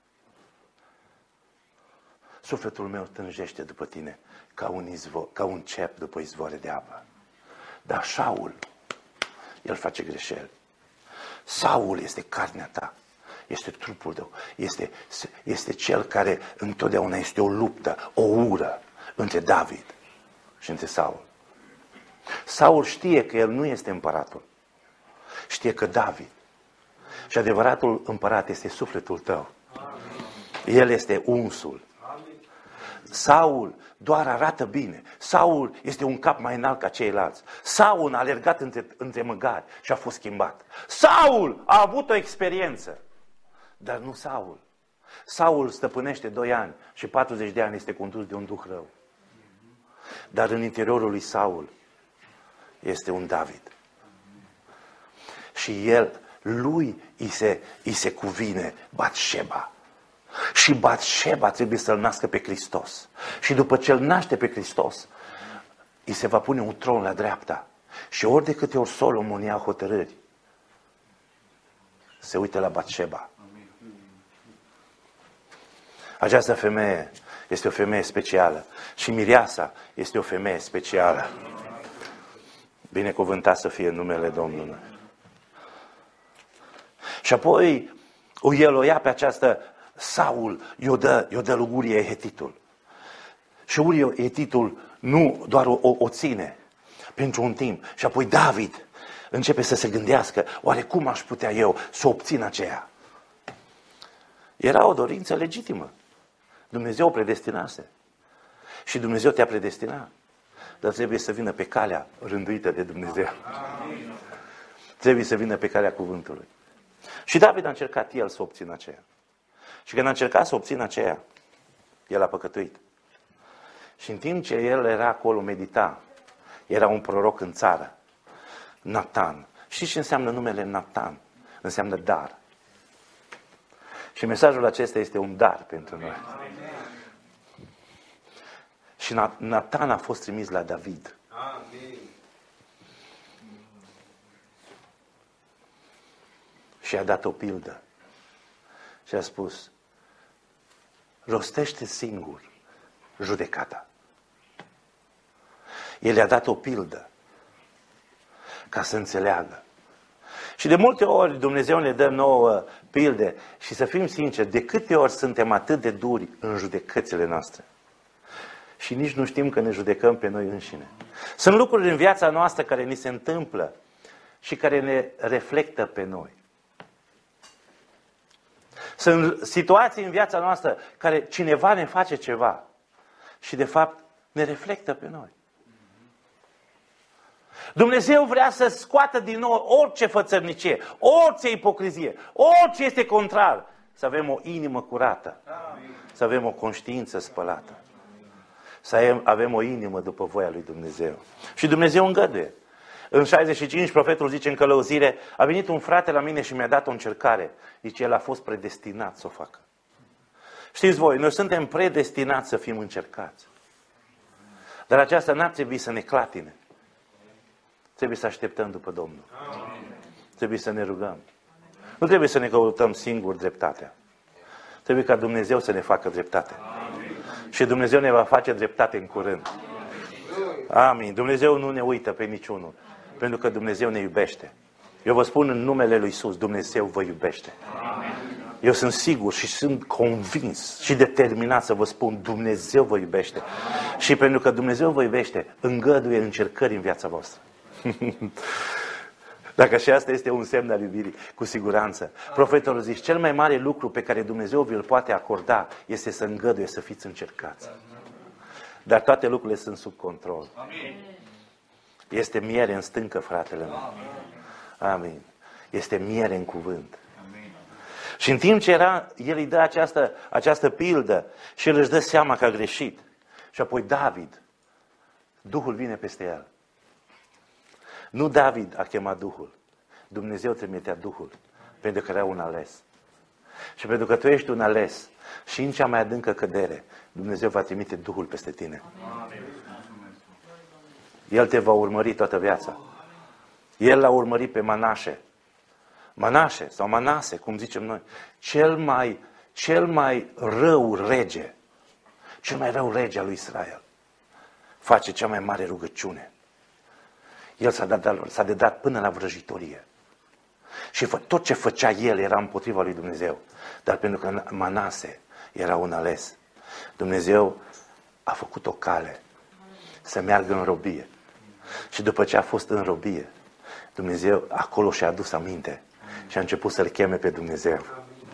Sufletul meu tânjește după tine ca un, izvor, ca un cep după izvoare de apă. Dar Saul, el face greșeli. Saul este carnea ta. Este trupul tău. Este, este cel care întotdeauna este o luptă, o ură între David și între Saul. Saul știe că el nu este împăratul. Știe că David. Și adevăratul împărat este sufletul tău. El este unsul. Saul doar arată bine. Saul este un cap mai înalt ca ceilalți. Saul a alergat între, între măgari și a fost schimbat. Saul a avut o experiență. Dar nu Saul. Saul stăpânește doi ani și patruzeci de ani este condus de un duh rău. Dar în interiorul lui Saul este un David. Și el, lui îi se, îi se cuvine Batșeba. Și Batșeba trebuie să-l nască pe Hristos. Și după ce îl naște pe Hristos, îi se va pune un tron la dreapta. Și ori de câte ori Solomon ia hotărâri, se uită la Batșeba. Această femeie este o femeie specială. Și mireasa este o femeie specială. Binecuvântat să fie numele Domnului. Și apoi el o ia pe această Saul, i-o dă, i-o dă lui Urie Hetitul. Și Urie Hetitul nu doar o, o, o ține pentru un timp. Și apoi David începe să se gândească, oare cum aș putea eu să obțin aceea? Era o dorință legitimă. Dumnezeu o predestinase. Și Dumnezeu te-a predestinat. Dar trebuie să vină pe calea rânduită de Dumnezeu. Amin. Trebuie să vină pe calea cuvântului. Și David a încercat el să obțină aceea. Și când a încercat să obțină aceea, el a păcătuit. Și în timp ce el era acolo, medita, era un proroc în țară, Natan. Știți ce înseamnă numele Natan? Înseamnă dar. Și mesajul acesta este un dar pentru noi. Și Natan a fost trimis la David. Amin. Și a dat o pildă. Și a spus, rostește singur judecata. El i-a dat o pildă ca să înțeleagă. Și de multe ori Dumnezeu ne dă nouă pilde și să fim sinceri, de câte ori suntem atât de duri în judecățile noastre și nici nu știm că ne judecăm pe noi înșine. Sunt lucruri în viața noastră care ni se întâmplă și care ne reflectă pe noi. Sunt situații în viața noastră care cineva ne face ceva și de fapt ne reflectă pe noi. Dumnezeu vrea să scoată din nou orice fățărnicie, orice ipocrizie, orice este contrar. Să avem o inimă curată, să avem o conștiință spălată, să avem o inimă după voia lui Dumnezeu. Și Dumnezeu îngăduie. În șaizeci și cinci, profetul zice în călăuzire, a venit un frate la mine și mi-a dat o încercare. Zice, el a fost predestinat să o facă. Știți voi, noi suntem predestinați să fim încercați. Dar aceasta n-ar trebui să ne clatine. Trebuie să așteptăm după Domnul. Amin. Trebuie să ne rugăm. Nu trebuie să ne căutăm singuri dreptatea. Trebuie ca Dumnezeu să ne facă dreptate. Amin. Și Dumnezeu ne va face dreptate în curând. Amin. Dumnezeu nu ne uită pe niciunul. Pentru că Dumnezeu ne iubește. Eu vă spun în numele lui Iisus, Dumnezeu vă iubește. Amin. Eu sunt sigur și sunt convins și determinat să vă spun, Dumnezeu vă iubește. Și pentru că Dumnezeu vă iubește, îngăduie încercări în viața voastră. Dacă și asta este un semn al iubirii, cu siguranță. Profetul zice, cel mai mare lucru pe care Dumnezeu vi-l poate acorda este să îngăduie să fiți încercați. Dar toate lucrurile sunt sub control. Este miere în stâncă, fratele meu. Amin. Este miere în cuvânt. Și în timp ce era, el îi dă această, această pildă și el își dă seama că a greșit. Și apoi David, Duhul vine peste el. Nu David a chemat Duhul. Dumnezeu trimitea Duhul. Pentru că era un ales. Și pentru că tu ești un ales și în cea mai adâncă cădere, Dumnezeu va trimite Duhul peste tine. El te va urmări toată viața. El l-a urmărit pe Manașe. Manașe sau Manase, cum zicem noi. Cel mai, cel mai rău rege. Cel mai rău rege al lui Israel. Face cea mai mare rugăciune. El s-a dedat, s-a dedat până la vrăjitorie. Și tot ce făcea el era împotriva lui Dumnezeu. Dar pentru că Manase era un ales, Dumnezeu a făcut o cale să meargă în robie. Și după ce a fost în robie, Dumnezeu acolo și-a adus aminte și a început să-L cheme pe Dumnezeu.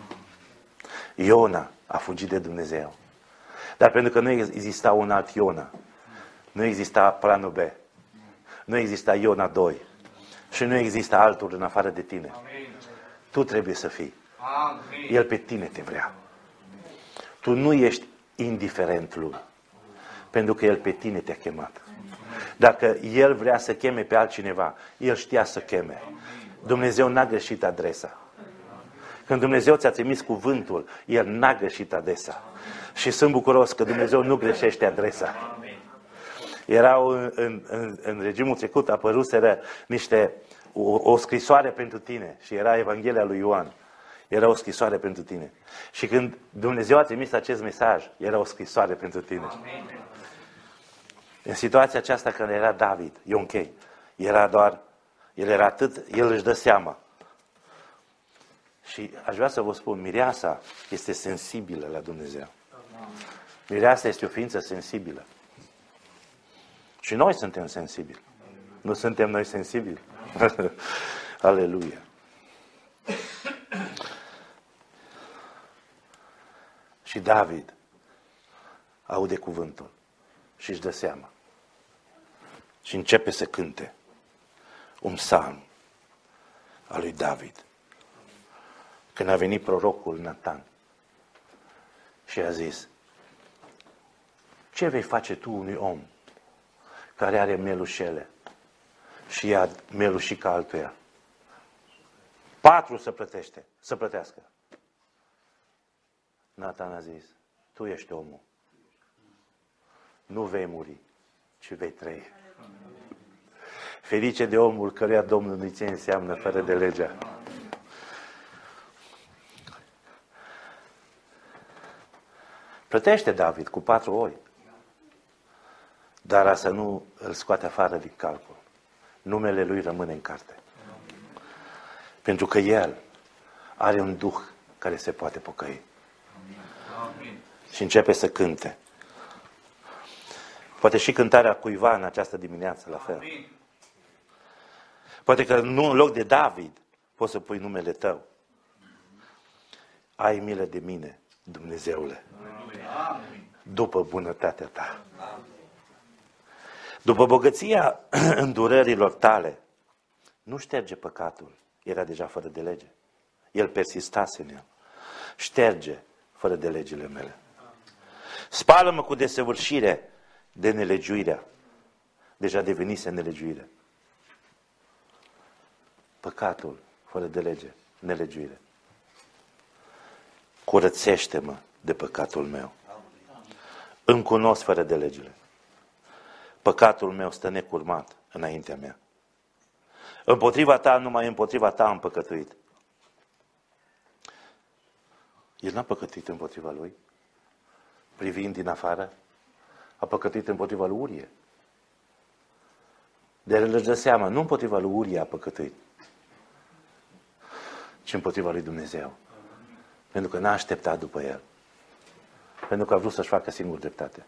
Iona a fugit de Dumnezeu. Dar pentru că nu exista un alt Iona, nu exista planul B, nu exista Iona doi și nu există altul în afară de tine. Tu trebuie să fii. El pe tine te vrea. Tu nu ești indiferent lui, pentru că El pe tine te-a chemat. Dacă El vrea să cheme pe altcineva, El știa să cheme. Dumnezeu n-a greșit adresa. Când Dumnezeu ți-a trimis cuvântul, El n-a greșit adresa. Și sunt bucuros că Dumnezeu nu greșește adresa. Erau în, în, în, în regimul trecut, apăruseră niște, o, o scrisoare pentru tine și era Evanghelia lui Ioan. Era o scrisoare pentru tine. Și când Dumnezeu a trimis acest mesaj, era o scrisoare pentru tine. În situația aceasta când era David, eu închei, era doar, el era atât, el își dă seama. Și aș vrea să vă spun, mireasa este sensibilă la Dumnezeu. Mireasa este o ființă sensibilă. Și noi suntem sensibili. Nu suntem noi sensibili? Aleluia! Și David aude cuvântul și își dă seama. Și începe să cânte un psalm al lui David. Când a venit prorocul Natan și a zis, ce vei face tu unui om care are melușele și ia melușica altuia? Patru să plătește, să plătească. Natan a zis, tu ești omul. Nu vei muri, ci vei trăi. Ferice de omul căruia Domnul nu-i ție înseamnă fără de legea. Plătește David cu patru oi. Dar să nu îl scoate afară din calcul. Numele lui rămâne în carte. Pentru că el are un duh care se poate pocăi. Și începe să cânte. Poate și cântarea cuiva în această dimineață la fel. Poate că nu, în loc de David poți să pui numele tău. Ai milă de mine, Dumnezeule, după bunătatea ta. După bogăția îndurărilor tale, nu șterge păcatul. Era deja fără de lege. El persistase în el. Șterge fără de legile mele. Spală-mă cu desăvârșire de nelegiuirea. Deja devenise nelegiuire. Păcatul fără de lege, nelegiuire. Curățește-mă de păcatul meu. Îmi cunosc fără de legile. Păcatul meu stă necurmat înaintea mea. Împotriva ta, numai împotriva ta am păcătuit. El n-a păcătuit împotriva lui. Privind din afară, a păcătuit împotriva lui Urie. Dar el își dă seama, nu împotriva lui Urie a păcătuit, ci împotriva lui Dumnezeu. Pentru că n-a așteptat după el. Pentru că a vrut să-și facă singur dreptate.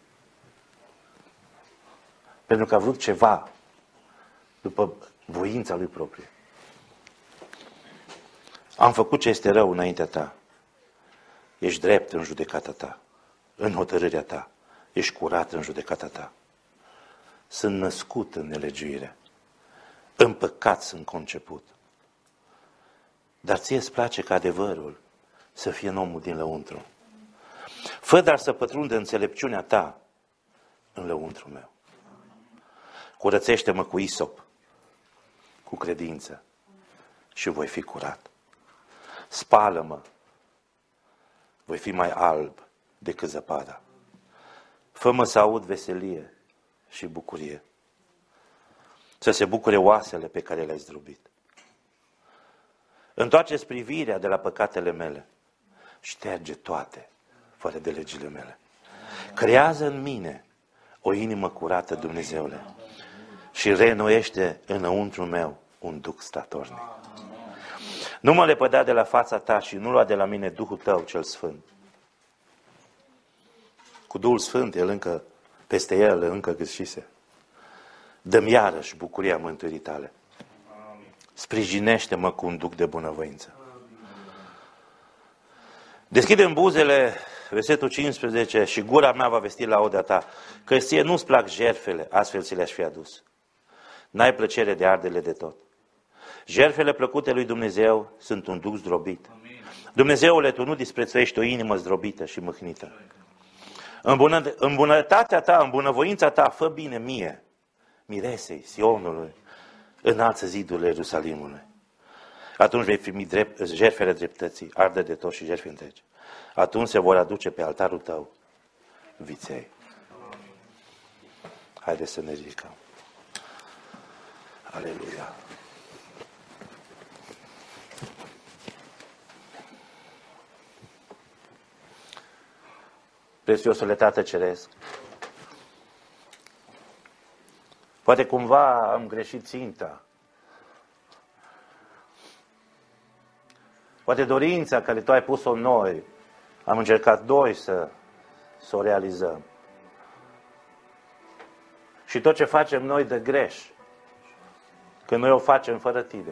Pentru că a vrut ceva după voința lui proprie. Am făcut ce este rău înaintea ta. Ești drept în judecata ta, în hotărârea ta. Ești curat în judecata ta. Sunt născut în nelegiuire. În păcat sunt conceput. Dar ție îți place ca adevărul să fie în omul din lăuntru. Fă dar să pătrundă înțelepciunea ta în lăuntru meu. Curățește-mă cu isop, cu credință și voi fi curat. Spală-mă, voi fi mai alb decât zăpada. Fă-mă să aud veselie și bucurie. Să se bucure oasele pe care le-ai zdrobit. Întoarce-ți privirea de la păcatele mele. Șterge toate, fără de legile mele. Creează în mine o inimă curată, Dumnezeule, și reînnoiește înăuntru meu un duh statornic. Nu mă lepăda de la fața ta și nu lua de la mine Duhul tău cel Sfânt. Cu Duhul Sfânt, el încă, peste el încă gâscise. Dă-mi iarăși bucuria mântuirii tale. Sprijinește-mă cu un duc de bunăvoință. Deschide-mi buzele, versetul cincisprezece, și gura mea va vesti lauda ta, că ție nu-ți plac jertfele, astfel ți le-aș fi adus. N-ai plăcere de ardele de tot. Jertfele plăcute lui Dumnezeu sunt un duc zdrobit. Dumnezeule, tu nu disprețuiești o inimă zdrobită și mâhnită. În, bună, în bunătatea ta, în bunăvoința ta, fă bine mie, miresei Sionului, înalță zidurile Ierusalimului. Atunci vei primi drept, jertfele dreptății, arde de tot și jertfe întregi. Atunci se vor aduce pe altarul tău viței. Haideți să ne ridicăm. Aleluia! Prețiosule Tată Ceresc, poate cumva am greșit ținta. Poate dorința care Tu ai pus-o în noi, am încercat doi să, să o realizăm. Și tot ce facem noi de greș, când noi o facem fără Tine.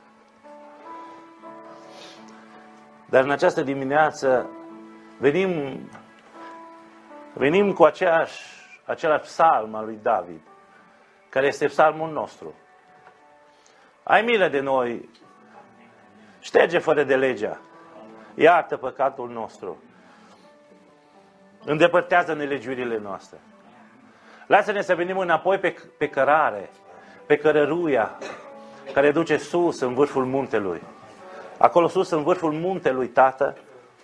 Dar în această dimineață venim, venim cu aceeași, același psalm al lui David, care este psalmul nostru. Ai milă de noi, șterge fără de legea, iartă păcatul nostru, îndepărtează nelegiurile noastre. Lasă-ne să venim înapoi pe, pe cărare, pe cărăruia care duce sus în vârful muntelui. Acolo sus în vârful muntelui, Tată,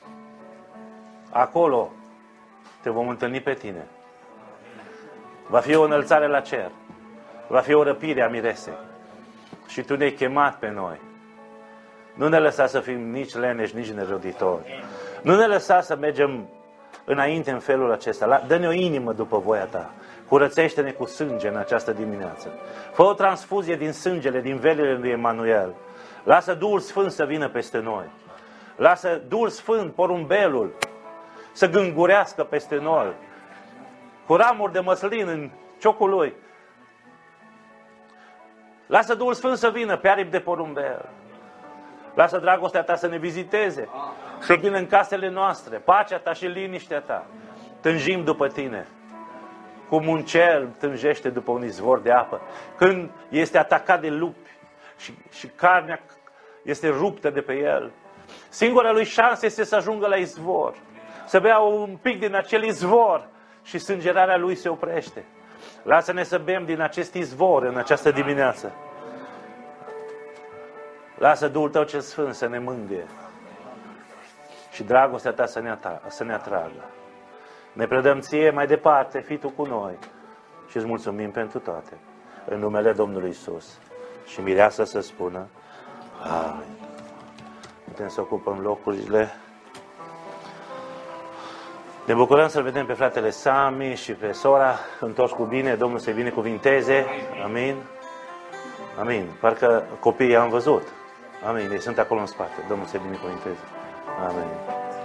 acolo te vom întâlni pe Tine. Va fi o înălțare la cer, va fi o răpire a miresei. Și Tu ne-ai chemat pe noi. Nu ne lăsa să fim nici leneși, nici neroditori. Nu ne lăsa să mergem înainte în felul acesta. Dă-ne o inimă după voia Ta. Curățește-ne cu sânge în această dimineață. Fă o transfuzie din sângele, din velele lui Emanuel. Lasă Duhul Sfânt să vină peste noi. Lasă Duhul Sfânt, porumbelul, să gângurească peste noi. Cu ramuri de măslin în ciocul lui. Lasă Duhul Sfânt să vină pe aripi de porumbel. Lasă dragostea Ta să ne viziteze, să vină în casele noastre, pacea Ta și liniștea Ta. Tânjim după Tine, cum un cer tânjește după un izvor de apă. Când este atacat de lupi și, și carnea este ruptă de pe el, singura lui șansă este să ajungă la izvor, să bea un pic din acel izvor și sângerarea lui se oprește. Lasă-ne să bem din acest izvor în această dimineață. Lasă Duhul Tău cel Sfânt să ne mângâie și dragostea Ta să ne, atragă, să ne atragă. Ne predăm Ție mai departe, fii Tu cu noi și îți mulțumim pentru toate. În numele Domnului Iisus. Și mireasa să spună Amin. Putem să ocupăm locurile. Ne bucurăm să-L vedem pe fratele Sami și pe sora întorși cu bine. Domnul să-i binecuvinteze. Amin. Amin. Parcă copiii am văzut. Amin. Ei sunt acolo în spate. Domnul să-i binecuvinteze. Amin.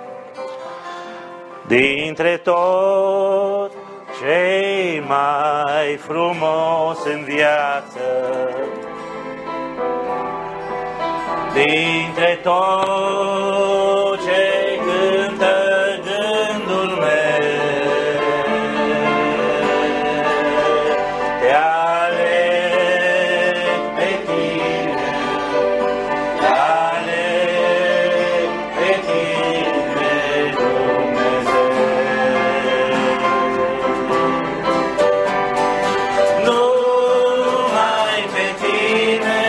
dintre tot ce mai frumos în viață, dintre tot ce cântă gândul meu, te aleg pe tine, te aleg pe tine, Dumnezeu. Numai pe tine,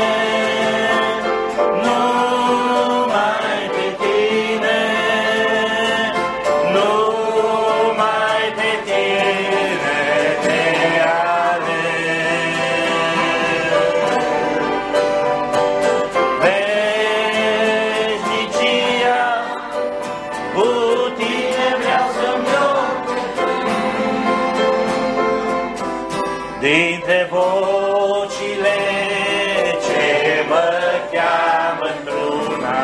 numai pe tine, numai pe tine te aleg. Veșnicia cu tine vreau să-mi iau, dintre vocile ce mă cheamă într-una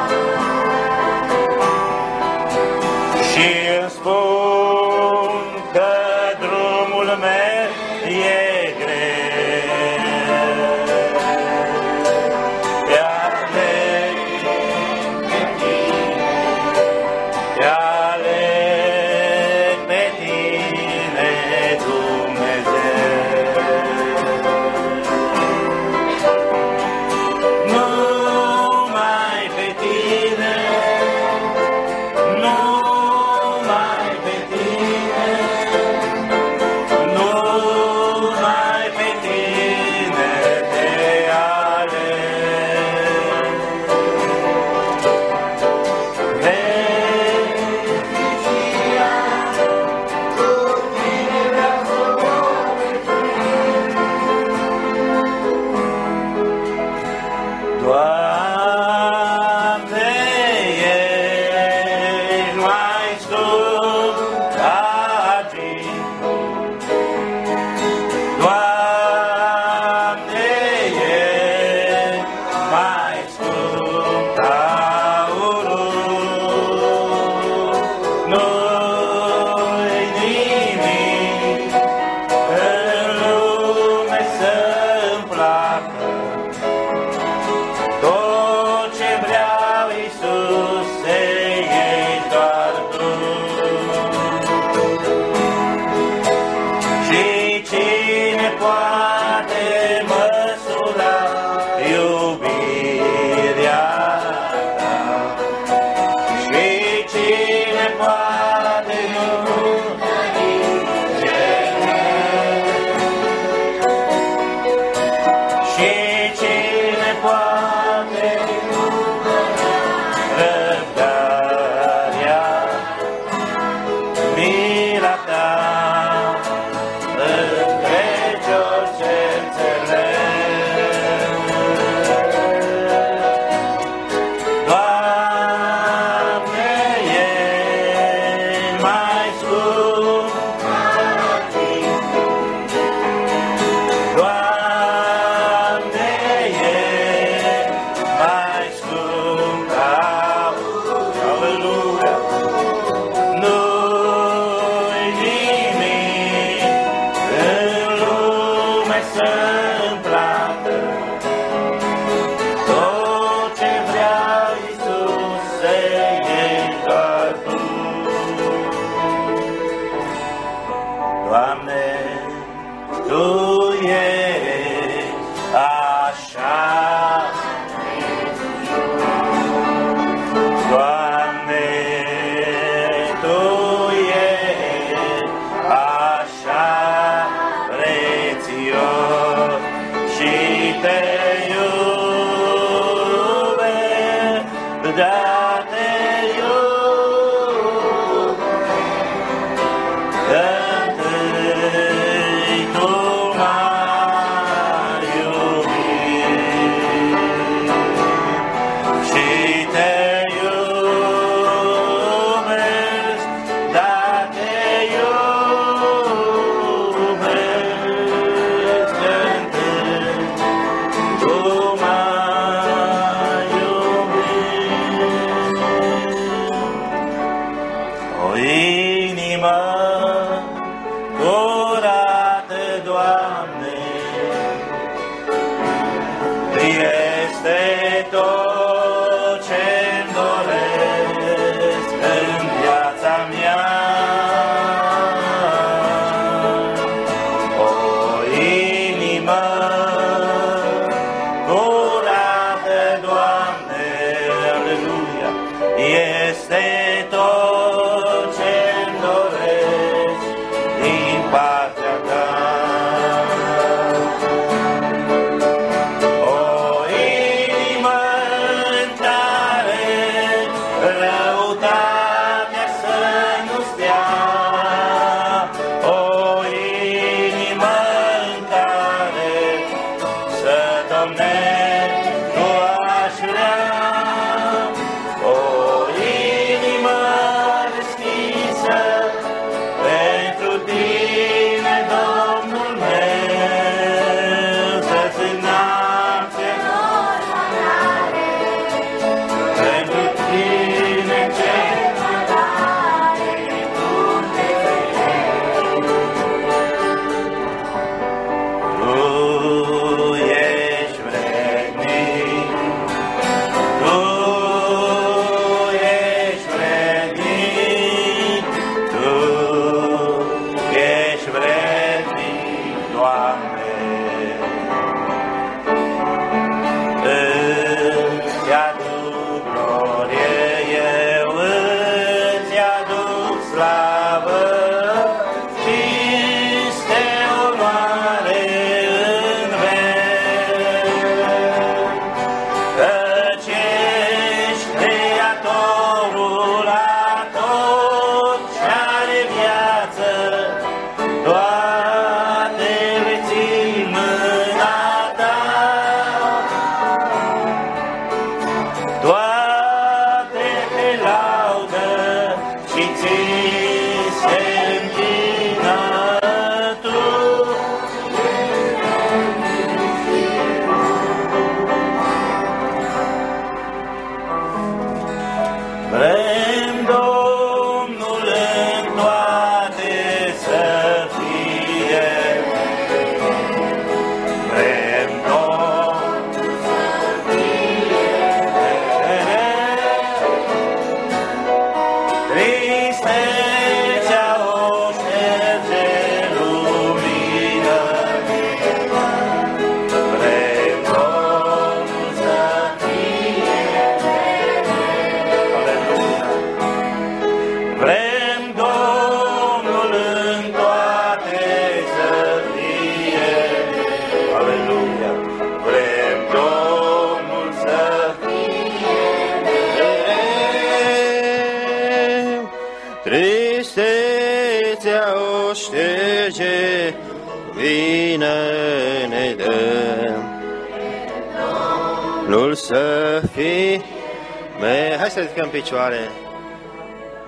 și îmi spun că drumul meu e greu. Te aleg pe tine, te aleg pe tine, Dumnezeu. este tot ce-mi doresc în viața mea. O inimă curată, Doamne, aleluia, este tot ce-mi doresc din partea Ta. O inimă în care răutatea să nu stea, o inimă în care să domnesc tu aș vrea, o inimă deschisă pentru Tine, Domnul meu, să-ți înalțe pentru Tine cel mai mare Dumnezeu. Tu ești vrednic, Tu ești vrednic, Tu ești vrednic, Doamne. Îți aduc glorie, eu îți aduc slavă, cinste, onoare în veci, căci ești Creatorul la tot ce are viață, toate le țin mâna Ta, toate te laudă și ți se închină Tu. Vrem Domnul în toate să fie, vrem Domnul să fie, tristețea o șterge, lumină, vrem Domnul să fie, aleluia. Vrem Domnul în toate să fie, aleluia. Vrem Domnul să fie mereu. Tristețea o șterge, vină ne dă. Domnul să fie. Hai să ridicăm picioare.